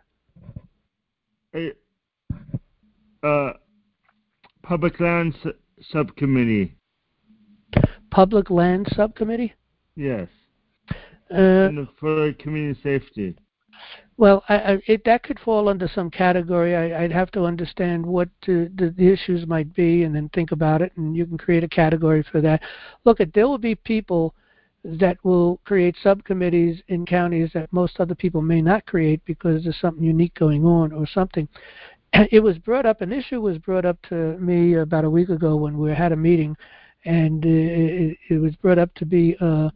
Public lands subcommittee. Public land subcommittee? Yes. For community safety. Well, that could fall under some category. I'd have to understand what the issues might be, and then think about it, and you can create a category for that. Look, there will be people that will create subcommittees in counties that most other people may not create because there's something unique going on or something. It was brought up, an issue was brought up to me about a week ago when we had a meeting, and it was brought up to be, what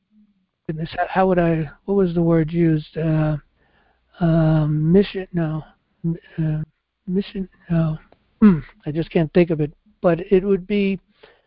was the word used? Mission, no. I just can't think of it, but it would be,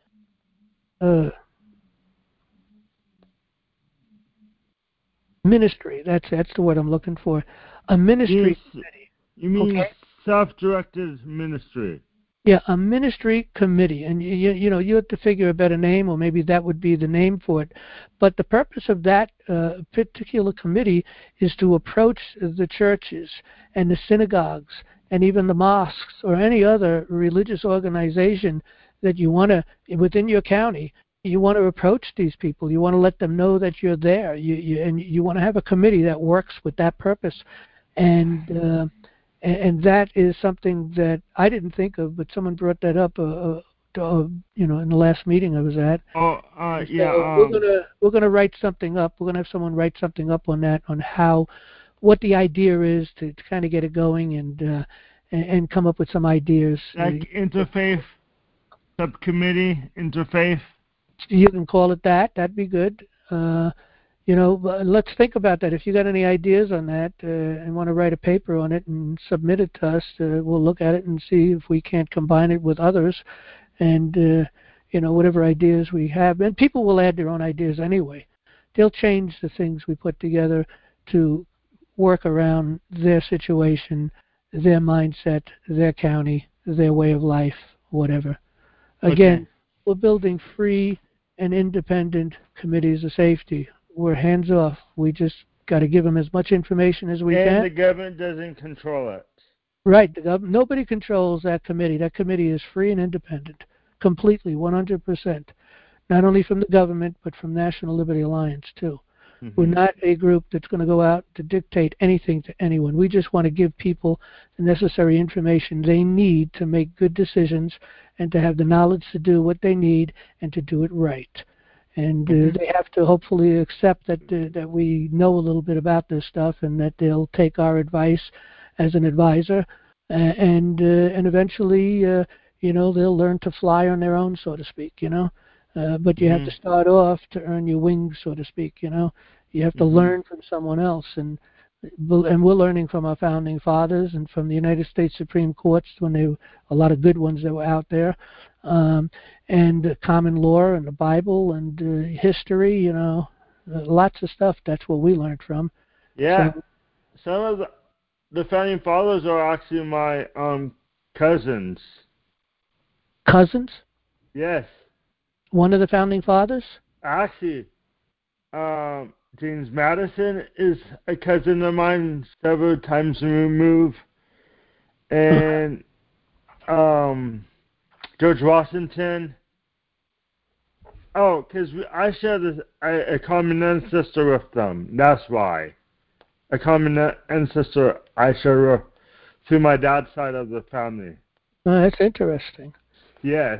ministry. That's the word I'm looking for. A ministry committee. You mean self-directed ministry? Yeah, a ministry committee, and you have to figure a better name, or maybe that would be the name for it. But the purpose of that particular committee is to approach the churches and the synagogues and even the mosques or any other religious organization that you want to within your county. You want to approach these people. You want to let them know that you're there. You want to have a committee that works with that purpose, and that is something that I didn't think of, but someone brought that up, in the last meeting I was at. We're gonna write something up. We're gonna have someone write something up on that, on what the idea is to kind of get it going and come up with some ideas. Like interfaith subcommittee, interfaith. You can call it that. That'd be good. Let's think about that. If you got any ideas on that and want to write a paper on it and submit it to us, we'll look at it and see if we can't combine it with others and, whatever ideas we have. And people will add their own ideas anyway. They'll change the things we put together to work around their situation, their mindset, their county, their way of life, whatever. Again, We're building free and independent committees of safety. We're hands off. We just got to give them as much information as we can. And the government doesn't control it. Right. Nobody controls that committee. That committee is free and independent, completely, 100%. Not only from the government, but from National Liberty Alliance, too. Mm-hmm. We're not a group that's going to go out to dictate anything to anyone. We just want to give people the necessary information they need to make good decisions and to have the knowledge to do what they need and to do it right. And they have to hopefully accept that we know a little bit about this stuff and that they'll take our advice as an advisor, and eventually, they'll learn to fly on their own, so to speak. But you have to start off to earn your wings, so to speak. You have to learn from someone else, and we're learning from our founding fathers and from the United States Supreme Courts when they were a lot of good ones that were out there. And common law and the Bible and history, lots of stuff. That's what we learned from. Yeah, so, some of the founding fathers are actually my cousins. Cousins? Yes. One of the founding fathers? Actually, James Madison is a cousin of mine, several times removed, and George Washington. Oh, because I share a common ancestor with them. That's why. A common ancestor I share through my dad's side of the family. Oh, that's interesting. Yes.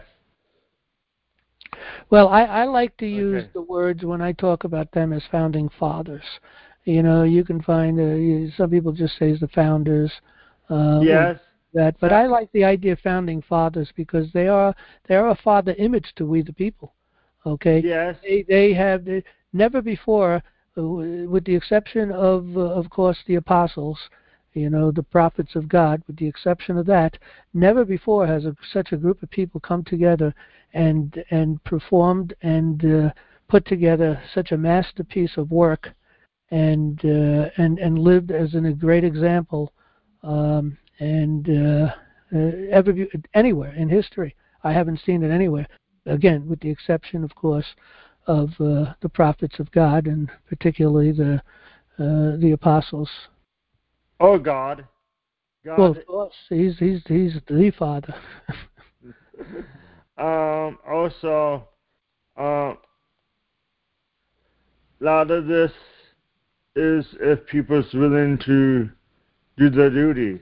Well, I like to use the words when I talk about them as founding fathers. You can find some people just say the founders. Yes. But I like the idea of founding fathers because they are a father image to we the people. Okay. Yes. They have never before, with the exception of course, the apostles, the prophets of God, with the exception of that, never before has such a group of people come together and performed and put together such a masterpiece of work and lived as a great example ever anywhere in history. I haven't seen it anywhere. Again, with the exception, of course, of the prophets of God and particularly the apostles. Oh, God. Well, of course, he's the Father. Also, a lot of this is if people's willing to do their duty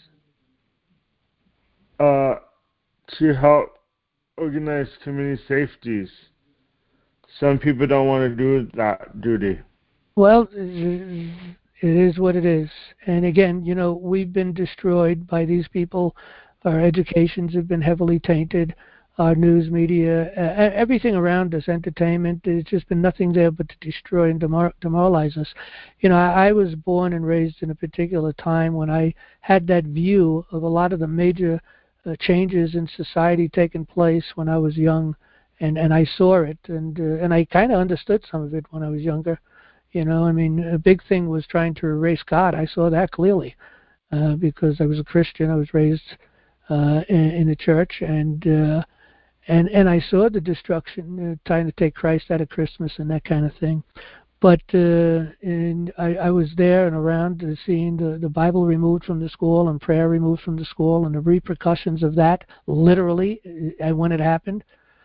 to help organize community safeties. Some people don't want to do that duty. Well, it is what it is. And again, we've been destroyed by these people. Our educations have been heavily tainted. Our news media, everything around us, entertainment, there's just been nothing there but to destroy and demoralize us. I was born and raised in a particular time when I had that view of a lot of the major changes in society taking place when I was young, and I saw it, and I kind of understood some of it when I was younger. A big thing was trying to erase God. I saw that clearly because I was a Christian. I was raised in the church, and I saw the destruction, trying to take Christ out of Christmas and that kind of thing. But and I was there and around seeing the Bible removed from the school and prayer removed from the school and the repercussions of that, literally, when it happened.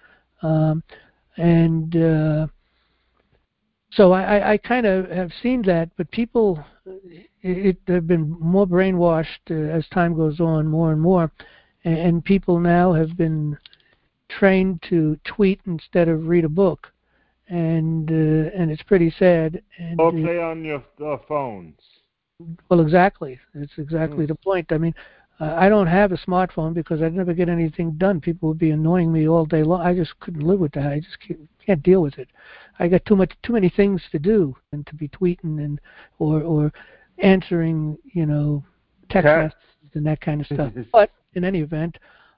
So I kind of have seen that, but people have been more brainwashed as time goes on, more and more, and people now have been trained to tweet instead of read a book, and it's pretty sad. And, or play on your phones. Well, exactly. It's exactly the point. I mean, I don't have a smartphone because I'd never get anything done. People would be annoying me all day long. I just couldn't live with that. I just can't deal with it. I got too many things to do and to be tweeting and or answering, text messages and that kind of stuff. But in any event,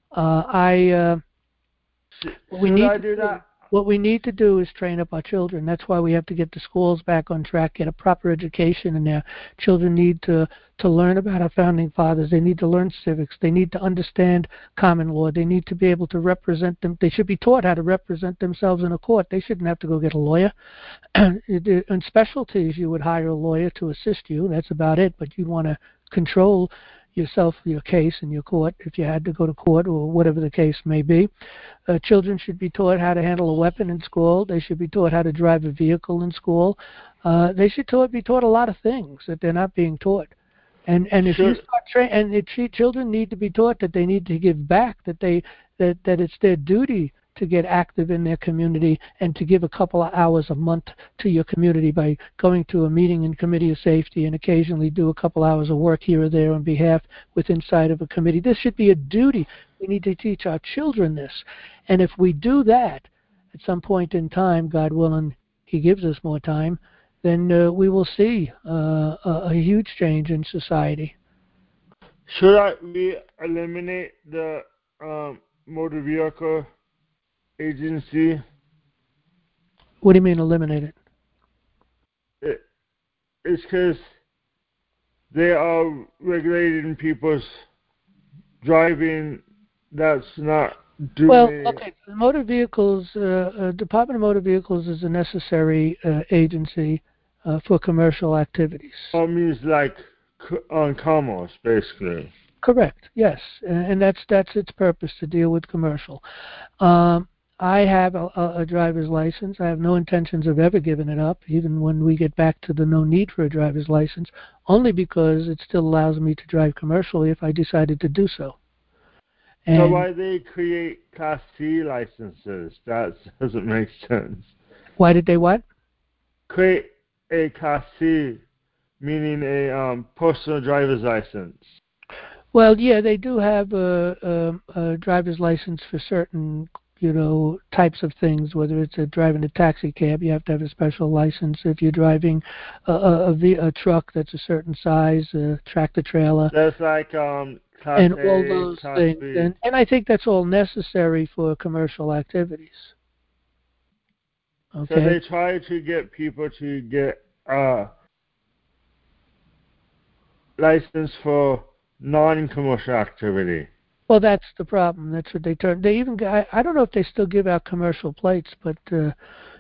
what we need to do is train up our children. That's why we have to get the schools back on track, get a proper education in there. Children need to learn about our founding fathers. They need to learn civics. They need to understand common law. They need to be able to represent them. They should be taught how to represent themselves in a court. They shouldn't have to go get a lawyer. In specialties, you would hire a lawyer to assist you. That's about it. But you'd want to control yourself, your case in your court, if you had to go to court or whatever the case may be. Children should be taught how to handle a weapon in school. They should be taught how to drive a vehicle in school. They should be taught a lot of things that they're not being taught. And if you start children need to be taught that they need to give back, that it's their duty to get active in their community and to give a couple of hours a month to your community by going to a meeting in committee of safety and occasionally do a couple hours of work here or there on behalf inside of a committee. This should be a duty. We need to teach our children this. And if we do that at some point in time, God willing, He gives us more time, then we will see a huge change in society. Should we eliminate the motor vehicle agency? What do you mean eliminate it? It's because they are regulating people's driving. That's not doing. Well, okay. The motor vehicles, Department of Motor Vehicles is a necessary agency for commercial activities. It means like on commerce, basically. Correct. Yes, and that's its purpose, to deal with commercial. I have a driver's license. I have no intentions of ever giving it up, even when we get back to the no need for a driver's license, only because it still allows me to drive commercially if I decided to do so. And so why they create Class C licenses? That doesn't make sense. Why did they what? Create a Class C, meaning a personal driver's license. Well, yeah, they do have a driver's license for certain, types of things. Whether it's driving a taxi cab, you have to have a special license. If you're driving a truck that's a certain size, tractor trailer. That's like Class and A, all those Class things. B. And I think that's all necessary for commercial activities. Okay. So they try to get people to get license for non-commercial activity. Well, that's the problem. That's what they turn. They even I don't know if they still give out commercial plates, but in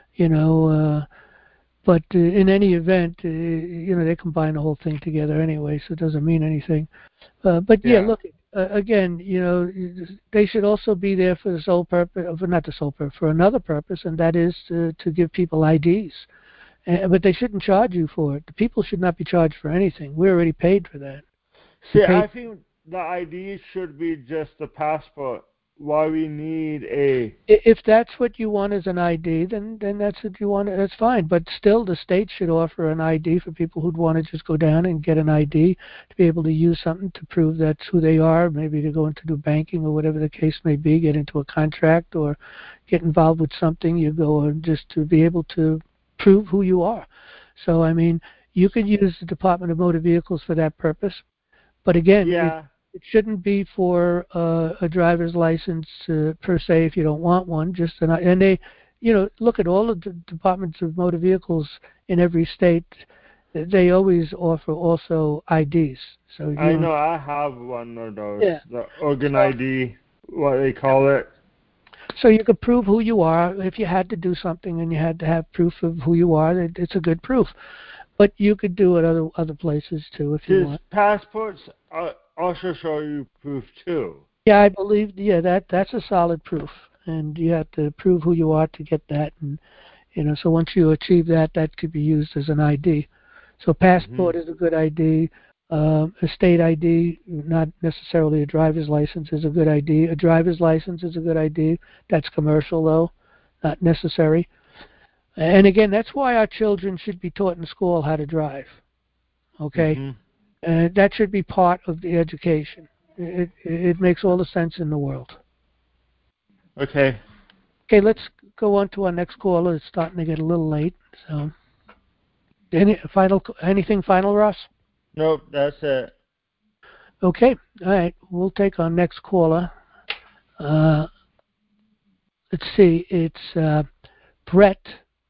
any event, they combine the whole thing together anyway, so it doesn't mean anything. But look, again, they should also be there for the sole purpose, not the sole purpose, for another purpose, and that is to give people IDs. But they shouldn't charge you for it. The people should not be charged for anything. We already paid for that. See, I think the ID should be just a passport. Why we need a... If that's what you want as an ID, then that's what you want. That's fine. But still, the state should offer an ID for people who'd want to just go down and get an ID to be able to use something to prove that's who they are, maybe to go into do banking or whatever the case may be, get into a contract or get involved with something. You go just to be able to prove who you are. So, I mean, you could use the Department of Motor Vehicles for that purpose. But again, it shouldn't be for a driver's license per se if you don't want one. And they, look at all of the departments of motor vehicles in every state. they always offer also IDs. So I know I have one of those. Yeah. The Organ ID, what they call it. So you could prove who you are. If you had to do something and you had to have proof of who you are, it's a good proof. But you could do it other places too if you want. Passports also show you proof too. Yeah, I believe. Yeah, that's a solid proof, and you have to prove who you are to get that. And so once you achieve that, that could be used as an ID. So passport is a good ID. A state ID, not necessarily a driver's license, is a good ID. A driver's license is a good ID. That's commercial, though, not necessary. And again, that's why our children should be taught in school how to drive. Okay? That should be part of the education. It makes all the sense in the world. Okay. Okay, let's go on to our next caller. It's starting to get a little late. So, anything final, Ross? Nope, that's it. Okay, all right. We'll take our next caller. Let's see. It's Brett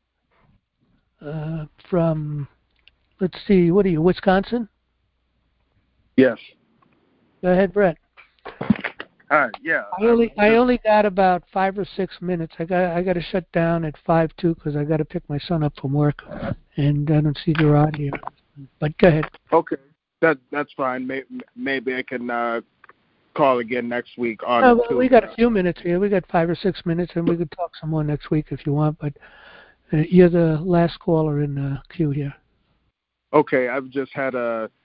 from. Let's see. What are you? Wisconsin? Yes. Go ahead, Brett. Yeah. I only got about 5 or 6 minutes. I got to shut down at 5:02 because I got to pick my son up from work, and I don't see Gerard here. But go ahead. Okay, that's fine. Maybe I can call again next week on. We got a few minutes here. We got 5 or 6 minutes, and we could talk some more next week if you want. But you're the last caller in the queue here. Okay, I've just had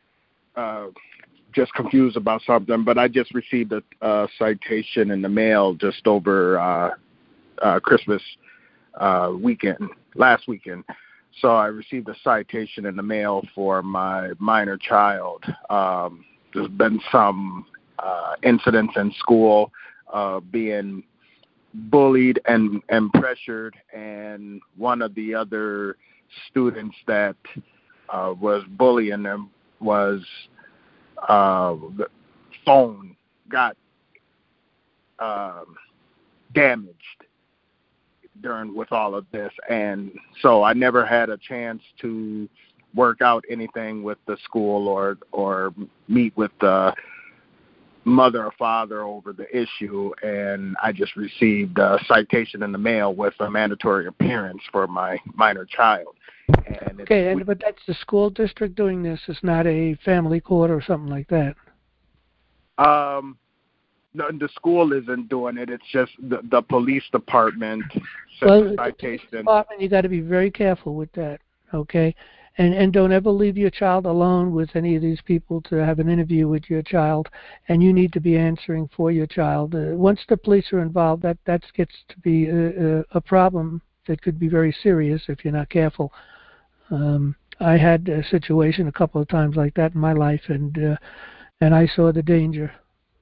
just confused about something, but I just received a citation in the mail just over Christmas last weekend. So I received a citation in the mail for my minor child. There's been some incidents in school, being bullied and pressured, and one of the other students that was bullying them was the phone got damaged with all of this, and so I never had a chance to work out anything with the school or meet with the mother or father over the issue, and I just received a citation in the mail with a mandatory appearance for my minor child. And but that's the school district doing this. It's not a family court or something like that. No, the school isn't doing it. It's just the police department sent the citation. The department, you got to be very careful with that, okay? And don't ever leave your child alone with any of these people to have an interview with your child, and you need to be answering for your child. Once the police are involved, that gets to be a problem that could be very serious if you're not careful. I had a situation a couple of times like that in my life, and I saw the danger.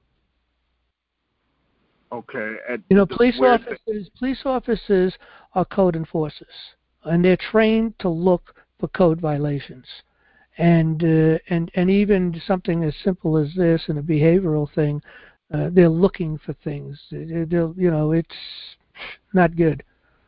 Okay. Police officers are code enforcers, and they're trained to look for code violations, and even something as simple as this and a behavioral thing, they're looking for things. It's not good.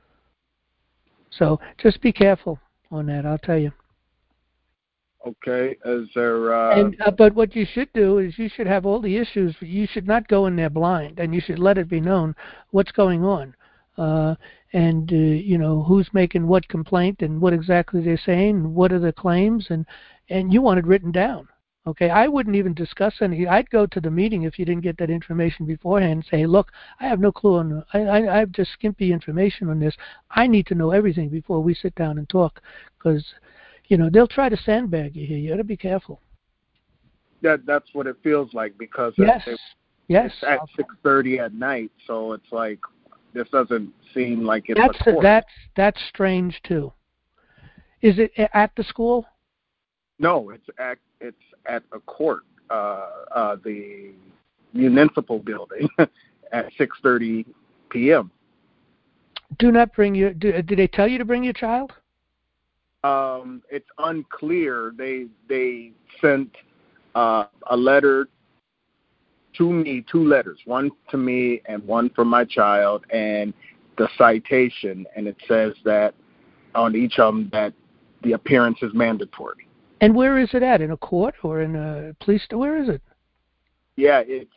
So just be careful on that. I'll tell you. Okay. Is there? But what you should do is you should have all the issues. You should not go in there blind, and you should let it be known what's going on, and who's making what complaint and what exactly they're saying, and what are the claims, and you want it written down. Okay, I wouldn't even discuss any. I'd go to the meeting if you didn't get that information beforehand and say, look, I have no clue on. I have just skimpy information on this. I need to know everything before we sit down and talk, because they'll try to sandbag you here. You got to be careful. That's what it feels like, because yes, it's at 6:30 at night, so it's like this doesn't seem like it's a court. That's strange too. Is it at the school? No, it's at a court, the municipal building, at 6:30 p.m. Do not bring your. Did they tell you to bring your child? It's unclear. They sent a letter to me, 2 letters, one to me and one for my child, and the citation, and it says that on each of them that the appearance is mandatory. And where is it at? In a court or in a police? Where is it? Yeah, it's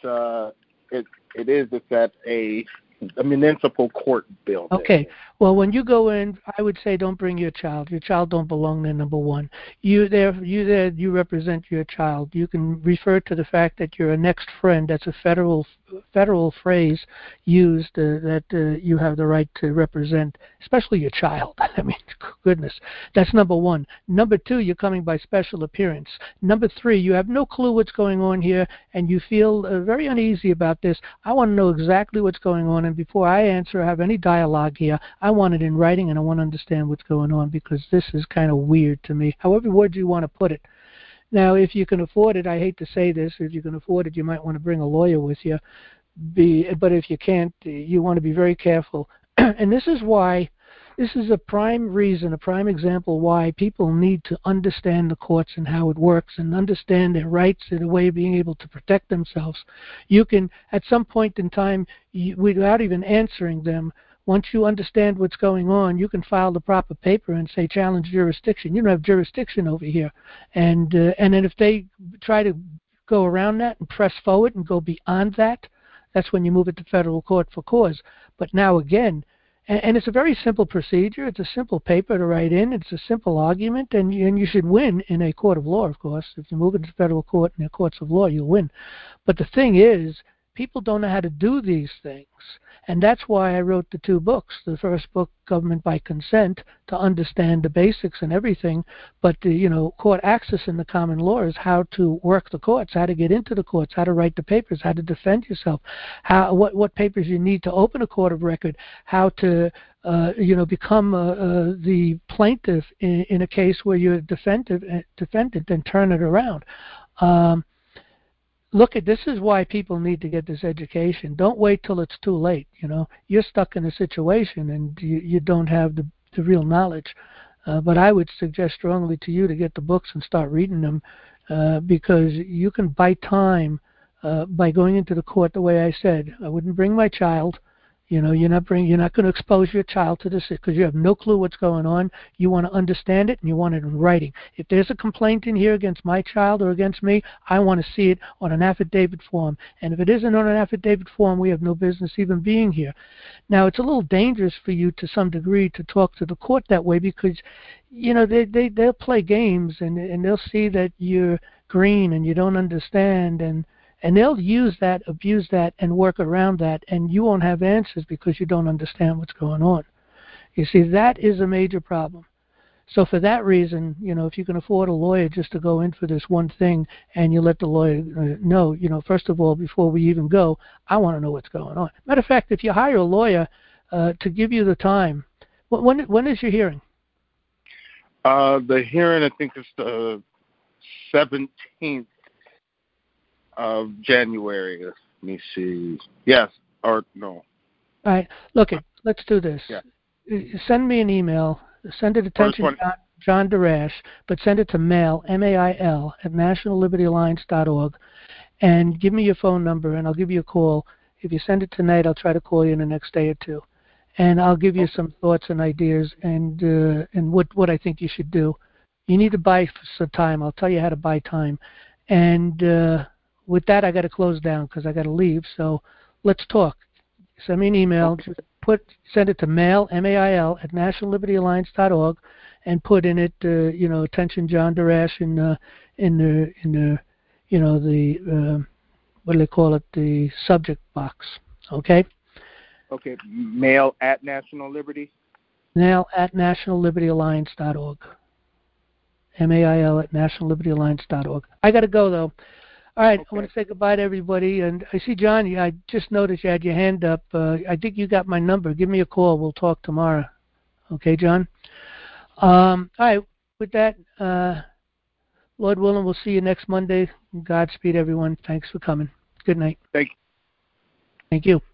at a municipal court building. Okay. Well, when you go in, I would say don't bring your child. Your child don't belong there, number one. You represent your child. You can refer to the fact that you're a next friend. That's a federal phrase used that you have the right to represent, especially your child. I mean, goodness. That's number one. Number two, you're coming by special appearance. Number three, you have no clue what's going on here, and you feel very uneasy about this. I want to know exactly what's going on, and before I answer or have any dialogue here, I want it in writing, and I want to understand what's going on, because this is kind of weird to me, however word you want to put it. Now, if you can afford it, I hate to say this, if you can afford it, you might want to bring a lawyer with you. But if you can't, you want to be very careful. And this is a prime reason, a prime example why people need to understand the courts and how it works and understand their rights and a way of being able to protect themselves. You can, at some point in time, without even answering them, once you understand what's going on, you can file the proper paper and say challenge jurisdiction. You don't have jurisdiction over here. And then if they try to go around that and press forward and go beyond that, that's when you move it to federal court for cause. But now again, and it's a very simple procedure. It's a simple paper to write in. It's a simple argument, and you should win in a court of law, of course. If you move it to federal court and the courts of law, you'll win. But the thing is, people don't know how to do these things. And that's why I wrote the two books. The first book, Government by Consent, to understand the basics and everything. But the court access in the common law is how to work the courts, how to get into the courts, how to write the papers, how to defend yourself, what papers you need to open a court of record, how to become the plaintiff in a case where you're defendant and turn it around. Look, this is why people need to get this education. Don't wait till it's too late. You're stuck in a situation and you don't have the real knowledge. But I would suggest strongly to you to get the books and start reading them, because you can buy time by going into the court the way I said. I wouldn't bring my child. You're not going to expose your child to this because you have no clue what's going on. You want to understand it, and you want it in writing. If there's a complaint in here against my child or against me, I want to see it on an affidavit form. And if it isn't on an affidavit form, we have no business even being here. Now, it's a little dangerous for you to some degree to talk to the court that way, because they'll play games and they'll see that you're green and you don't understand, and they'll use that, abuse that, and work around that, and you won't have answers because you don't understand what's going on. You see, that is a major problem. So for that reason, if you can afford a lawyer just to go in for this one thing, and you let the lawyer know, first of all, before we even go, I want to know what's going on. Matter of fact, if you hire a lawyer to give you the time, when is your hearing? The hearing, I think, is the 17th. Of January. Let me see. Yes or no. All right. Look, let's do this. Yeah. Send me an email. Send it attention John Darash, but send it to mail, MAIL, at nationallibertyalliance.org, and give me your phone number, and I'll give you a call. If you send it tonight, I'll try to call you in the next day or two, and I'll give you some thoughts and ideas and what I think you should do. You need to buy some time. I'll tell you how to buy time, and with that, I got to close down because I got to leave. So let's talk. Send me an email. Okay. Send it to mail, MAIL, at nationallibertyalliance.org, and put in it, attention John Darash in the what do they call it, the subject box. Okay. Okay. Mail at National Liberty. Mail at nationallibertyalliance.org. MAIL at nationallibertyalliance.org. I got to go though. All right, okay. I want to say goodbye to everybody. And I see, John, I just noticed you had your hand up. I think you got my number. Give me a call. We'll talk tomorrow. Okay, John? All right, with that, Lord willing, we'll see you next Monday. Godspeed, everyone. Thanks for coming. Good night. Thank you. Thank you.